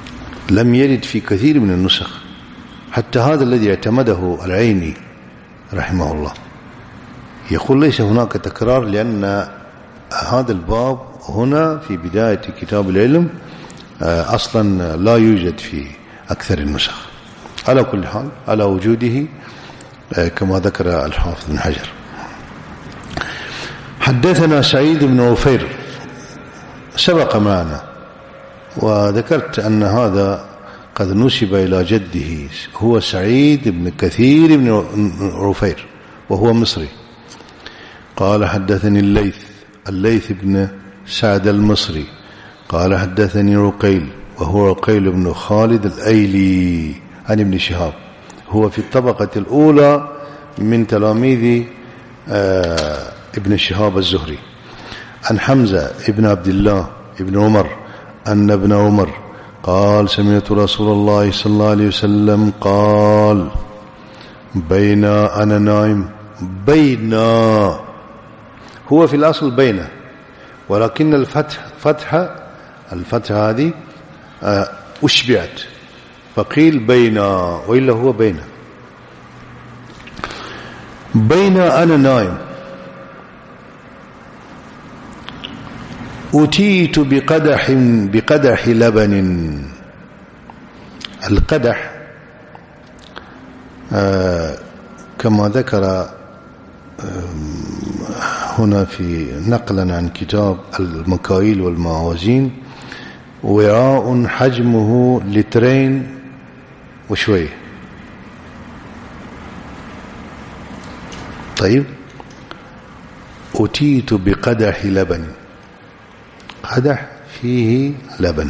S2: لم يرد في كثير من النسخ، حتى هذا الذي اعتمده العيني رحمه الله. يقول ليس هناك تكرار لأن هذا الباب هنا في بداية كتاب العلم أصلا لا يوجد في أكثر النسخ. على كل حال على وجوده كما ذكر الحافظ بن حجر. حدثنا سعيد بن عفير سبق معنا وذكرت أن هذا قد نسب إلى جده، هو سعيد بن كثير بن عفير وهو مصري. قال حدثني الليث الليث بن سعد المصري قال حدثني رقيل وهو رقيل بن خالد الأيلي عن ابن شهاب، هو في الطبقة الأولى من تلاميذ ابن شهاب الزهري. عن حمزة ابن عبد الله ابن عمر أن ابن عمر قال سمعت رسول الله صلى الله عليه وسلم قال بين أنا نائم، بين هو في الأصل بين، ولكن الفتح فتحة الفتحة هذه أشبعت فقيل بين، وإلا هو بين. بين أنا نائم أتيت بقدح بقدح لبن. القدح آه كما ذكر آه هنا في نقلا عن كتاب المكاييل والموازين وعاء حجمه لترين وشوية. طيب أتيت بقدح لبن، قدح فيه لبن،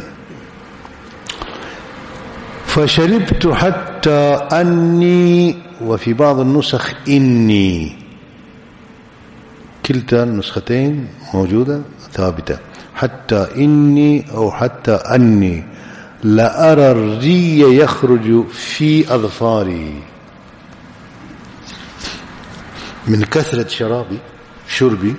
S2: فشربت حتى أني، وفي بعض النسخ إني، كلتا النسختين موجودة ثابتة، حتى إني أو حتى أني لأرى الري يخرج في أظفاري، من كثرة شرابي شربي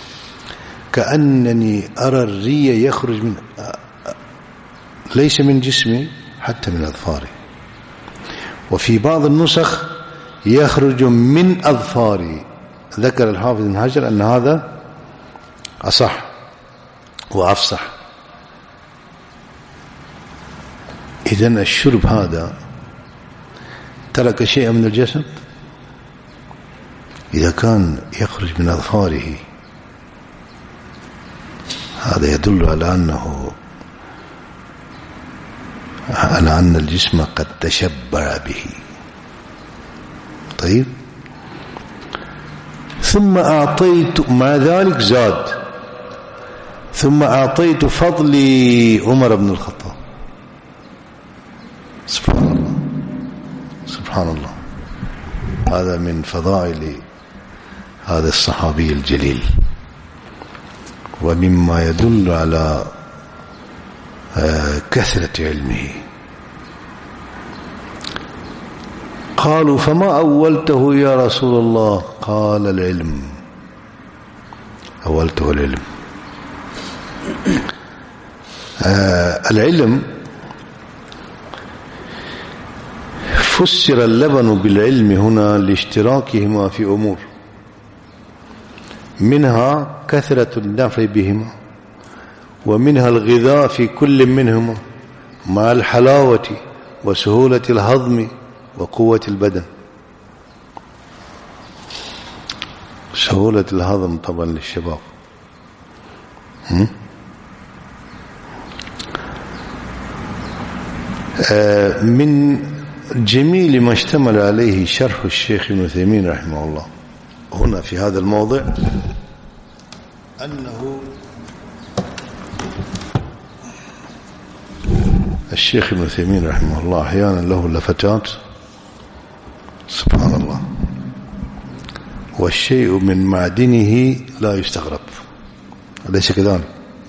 S2: كأنني أرى الري يخرج من ليس من جسمي حتى من أظفاري، وفي بعض النسخ يخرج من أظفاري. ذكر الحافظ بن حجر أن هذا أصح وأفصح. إذن الشرب هذا ترك شيئا من الجسد، إذا كان يخرج من أظفاره هذا يدل على أنه على أن الجسم قد تشبع به. طيب ثم أعطيت، مع ذلك زاد، ثم أعطيت فضلي عمر بن الخطاب. سبحان الله سبحان الله، هذا من فضائل هذا الصحابي الجليل ومما يدل على كثرة علمه. قالوا فما أولته يا رسول الله؟ قال العلم، أولته العلم. آه العلم فسر اللبن بالعلم هنا لاشتراكهما في أمور، منها كثرة النفع بهما، ومنها الغذاء في كل منهما مع الحلاوة وسهولة الهضم وقوة البدن. سهولة الهضم طبعا للشباب. آه من جميل ما اشتمل عليه شرح الشيخ ابن عثيمين رحمه الله هنا في هذا الموضع أنه الشيخ ابن عثيمين رحمه الله أحيانا له لفتات سبحان الله، والشيء من معدنه لا يستغرب، أليس كذلك؟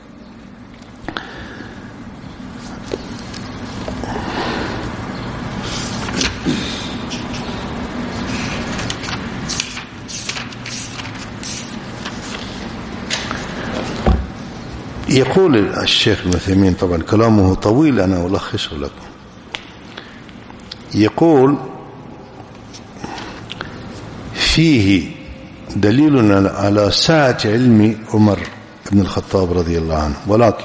S2: يقول الشيخ ابن عثيمين، طبعا كلامه طويل أنا ألخصه لكم، يقول فيه دليل على سعة علم عمر بن الخطاب رضي الله عنه، ولكن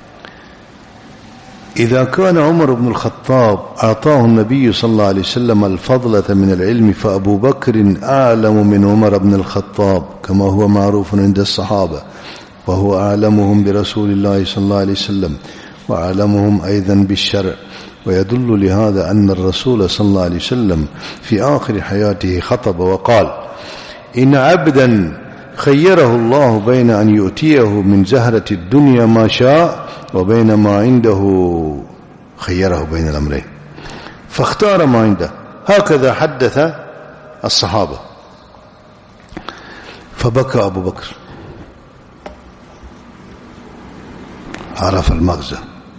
S2: إذا كان عمر بن الخطاب أعطاه النبي صلى الله عليه وسلم الفضلة من العلم، فأبو بكر أعلم من عمر بن الخطاب كما هو معروف عند الصحابة، وهو أعلمهم برسول الله صلى الله عليه وسلم وأعلمهم أيضا بالشرع. ويدل لهذا أن الرسول صلى الله عليه وسلم في آخر حياته خطب وقال: إن عبدا خيره الله بين أن يؤتيه من زهرة الدنيا ما شاء وبين ما عنده، خيره بين الأمرين فاختار ما عنده. هكذا حدث الصحابة. فبكى أبو بكر، عرف المغزى،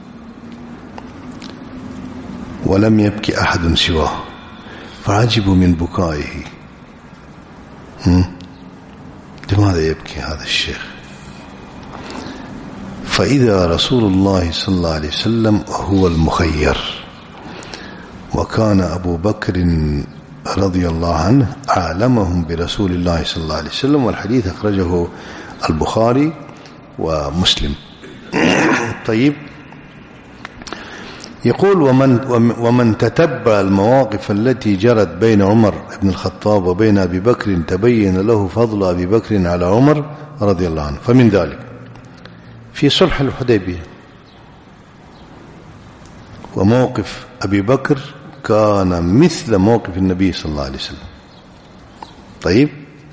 S2: ولم يبكي أحد سواه، فعجبوا من بكائه. لماذا يبكي هذا الشيخ؟ فإذا رسول الله صلى الله عليه وسلم هو المخير، وكان أبو بكر رضي الله عنه أعلمهم برسول الله صلى الله عليه وسلم، والحديث أخرجه البخاري ومسلم. طيب، يقول: ومن, ومن تتبع المواقف التي جرت بين عمر بن الخطاب وبين أبي بكر تبين له فضل أبي بكر على عمر رضي الله عنه. فمن ذلك في صلح الحديبية، وموقف أبي بكر كان مثل موقف النبي صلى الله عليه وسلم. طيب،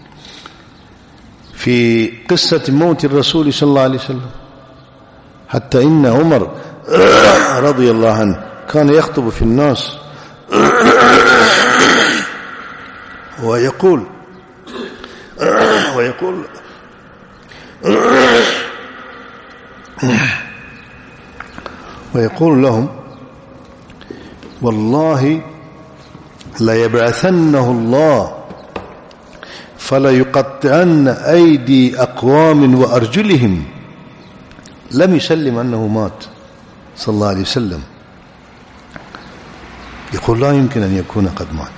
S2: في قصة موت الرسول صلى الله عليه وسلم، حتى إن عمر رضي الله عنه كان يخطب في الناس ويقول ويقول ويقول لهم: والله ليبعثنه الله فلا يقطعن أيدي أقوام وأرجلهم. لم يسلم أنه مات صلى الله عليه وسلم، يقول لا يمكن أن يكون قد مات.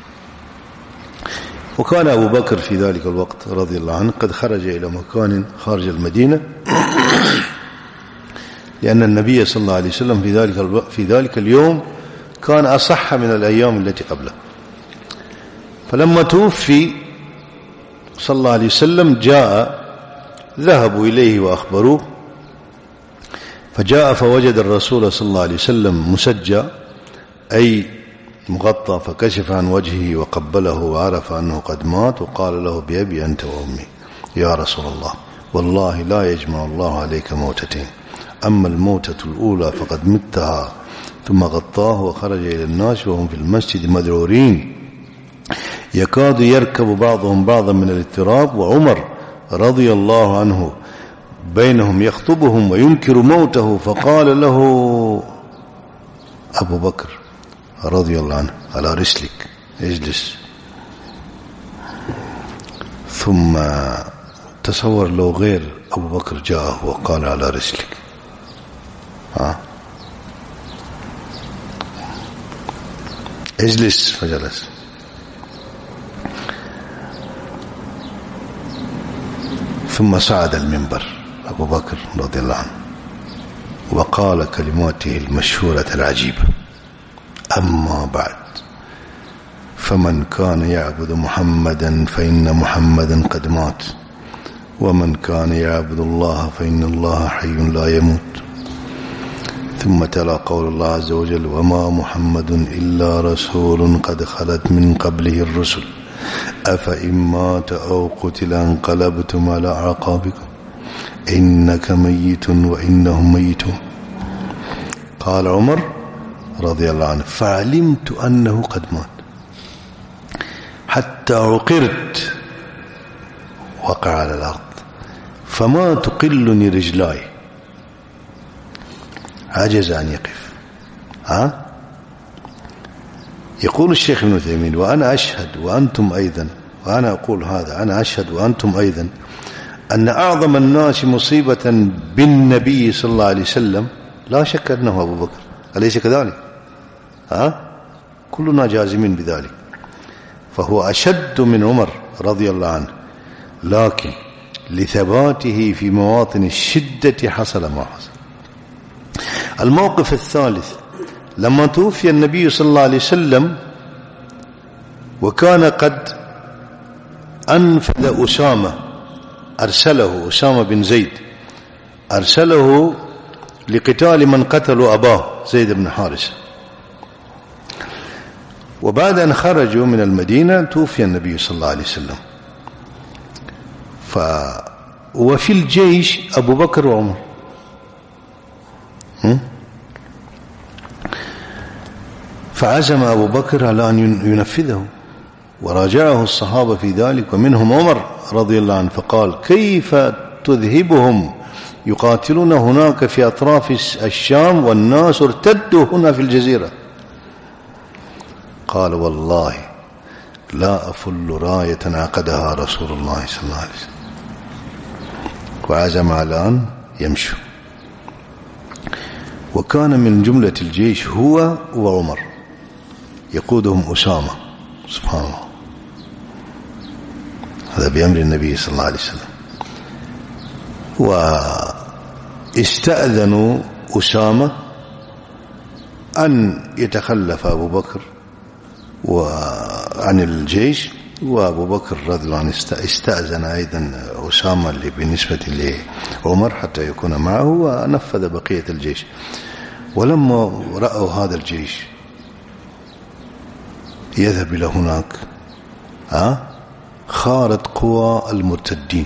S2: وكان أبو بكر في ذلك الوقت رضي الله عنه قد خرج إلى مكان خارج المدينة، لأن النبي صلى الله عليه وسلم في ذلك في ذلك اليوم كان أصح من الأيام التي قبله. فلما توفي صلى الله عليه وسلم جاء، ذهبوا إليه وأخبروه، فجاء فوجد الرسول صلى الله عليه وسلم مسجى أي مغطى، فكشف عن وجهه وقبله وعرف أنه قد مات، وقال له: بأبي أنت وأمي يا رسول الله، والله لا يجمع الله عليك موتتين، أما الموتة الأولى فقد متها. ثم غطاه وخرج إلى الناس وهم في المسجد مذعورين يكاد يركب بعضهم بعضا من الاضطراب، وعمر رضي الله عنه بينهم يخطبهم وينكر موته. فقال له أبو بكر رضي الله عنه: على رسلك، اجلس. ثم تصور لو غير أبو بكر جاءه وقال: على رسلك، ها اجلس، فجلس. ثم صعد المنبر أبو بكر رضي الله عنه وقال كلماته المشهورة العجيبة: أما بعد، فمن كان يعبد محمدا فإن محمدا قد مات، ومن كان يعبد الله فإن الله حي لا يموت. ثم تلا قول الله عز وجل: وما محمد إلا رسول قد خلت من قبله الرسل أفإن مات أو قتل انقلبتم على أعقابكم إنك ميت وإنهم ميتون. قال عمر رضي الله عنه: فعلمت أنه قد مات حتى عقرت، وقع على الأرض، فما تقلني رجلاي، عجز أن يقف. ها؟ يقول الشيخ ابن عثيمين: وأنا أشهد وأنتم أيضا، وأنا أقول هذا، أنا أشهد وأنتم أيضا، أن أعظم الناس مصيبة بالنبي صلى الله عليه وسلم لا شك أنه أبو بكر، أليس كذلك؟ ها؟ كلنا جازمين بذلك. فهو أشد من عمر رضي الله عنه، لكن لثباته في مواطن الشدة حصل ما حصل. الموقف الثالث، لما توفي النبي صلى الله عليه وسلم وكان قد أنفذ أسامة، أرسله أسامة بن زيد، أرسله لقتال من قتلوا أباه زيد بن حارثة، وبعد أن خرجوا من المدينة توفي النبي صلى الله عليه وسلم. ف وفي الجيش أبو بكر وعمر. فعزم أبو بكر على أن ينفذه، وراجعه الصحابة في ذلك، ومنهم عمر رضي الله عنه، فقال: كيف تذهبهم يقاتلون هناك في أطراف الشام والناس ارتدوا هنا في الجزيرة؟ قال: والله لا أفل راية عقدها رسول الله صلى الله عليه وسلم. وعزم على أن يمشوا، وكان من جملة الجيش هو وعمر، يقودهم أسامة. سبحان الله، هذا بأمر النبي صلى الله عليه وسلم. واستأذنوا أسامة أن يتخلف أبو بكر عن الجيش، وأبو بكر رضي الله عنه استأذن أيضا أسامة اللي بالنسبة لعمر حتى يكون معه، ونفذ بقية الجيش. ولما رأوا هذا الجيش يذهب إلى هناك، ها خارت قوى المرتدين،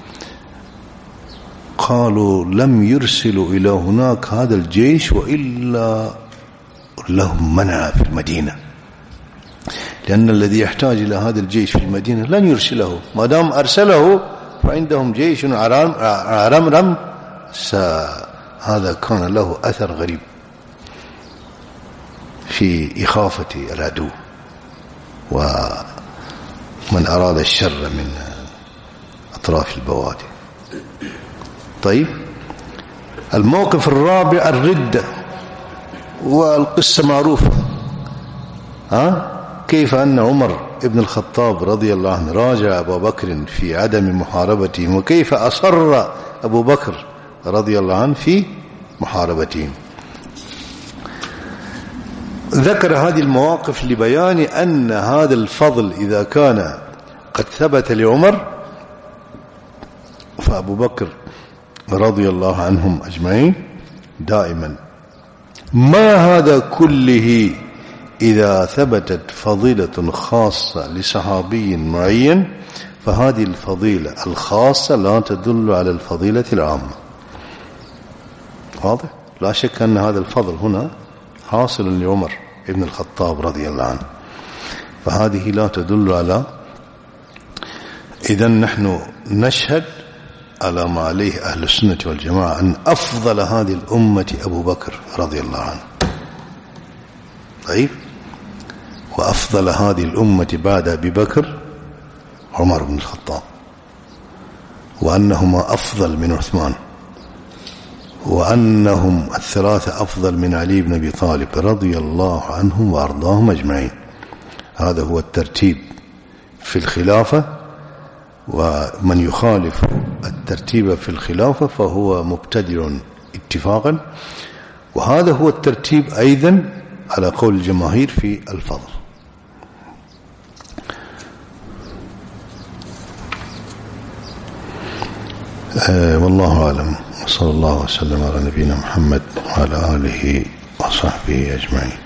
S2: قالوا: لم يرسلوا إلى هناك هذا الجيش وإلا لهم منع في المدينة، لأن الذي يحتاج إلى هذا الجيش في المدينة لن يرسله، ما دام أرسله فعندهم جيش عرمرم. هذا كان له أثر غريب في إخافة العدو ومن أراد الشر من أطراف البوادي. طيب، الموقف الرابع الردة، والقصة معروفة. ها كيف أن عمر ابن الخطاب رضي الله عنه راجع أبا بكر في عدم محاربتهم، وكيف أصر أبو بكر رضي الله عنه في محاربتهم. ذكر هذه المواقف لبيان أن هذا الفضل إذا كان قد ثبت لعمر، فأبو بكر رضي الله عنهم أجمعين دائما. ما هذا كله إذا ثبتت فضيلة خاصة لصحابي معين، فهذه الفضيلة الخاصة لا تدل على الفضيلة العامة. واضح؟ لا شك أن هذا الفضل هنا حاصل لعمر ابن الخطاب رضي الله عنه، فهذه لا تدل على. إذن نحن نشهد على ما عليه أهل السنة والجماعة أن أفضل هذه الأمة أبو بكر رضي الله عنه. طيب، وأفضل هذه الأمة بعد أبي بكر عمر بن الخطاب، وأنهما أفضل من عثمان، وأنهم الثلاثة أفضل من علي بن أبي طالب رضي الله عنهم وأرضاهم أجمعين. هذا هو الترتيب في الخلافة، ومن يخالف الترتيب في الخلافة فهو مبتدع اتفاقا. وهذا هو الترتيب أيضا على قول الجماهير في الفضل. أه والله أعلم، وصلى الله وسلم على نبينا محمد وعلى آله وصحبه أجمعين.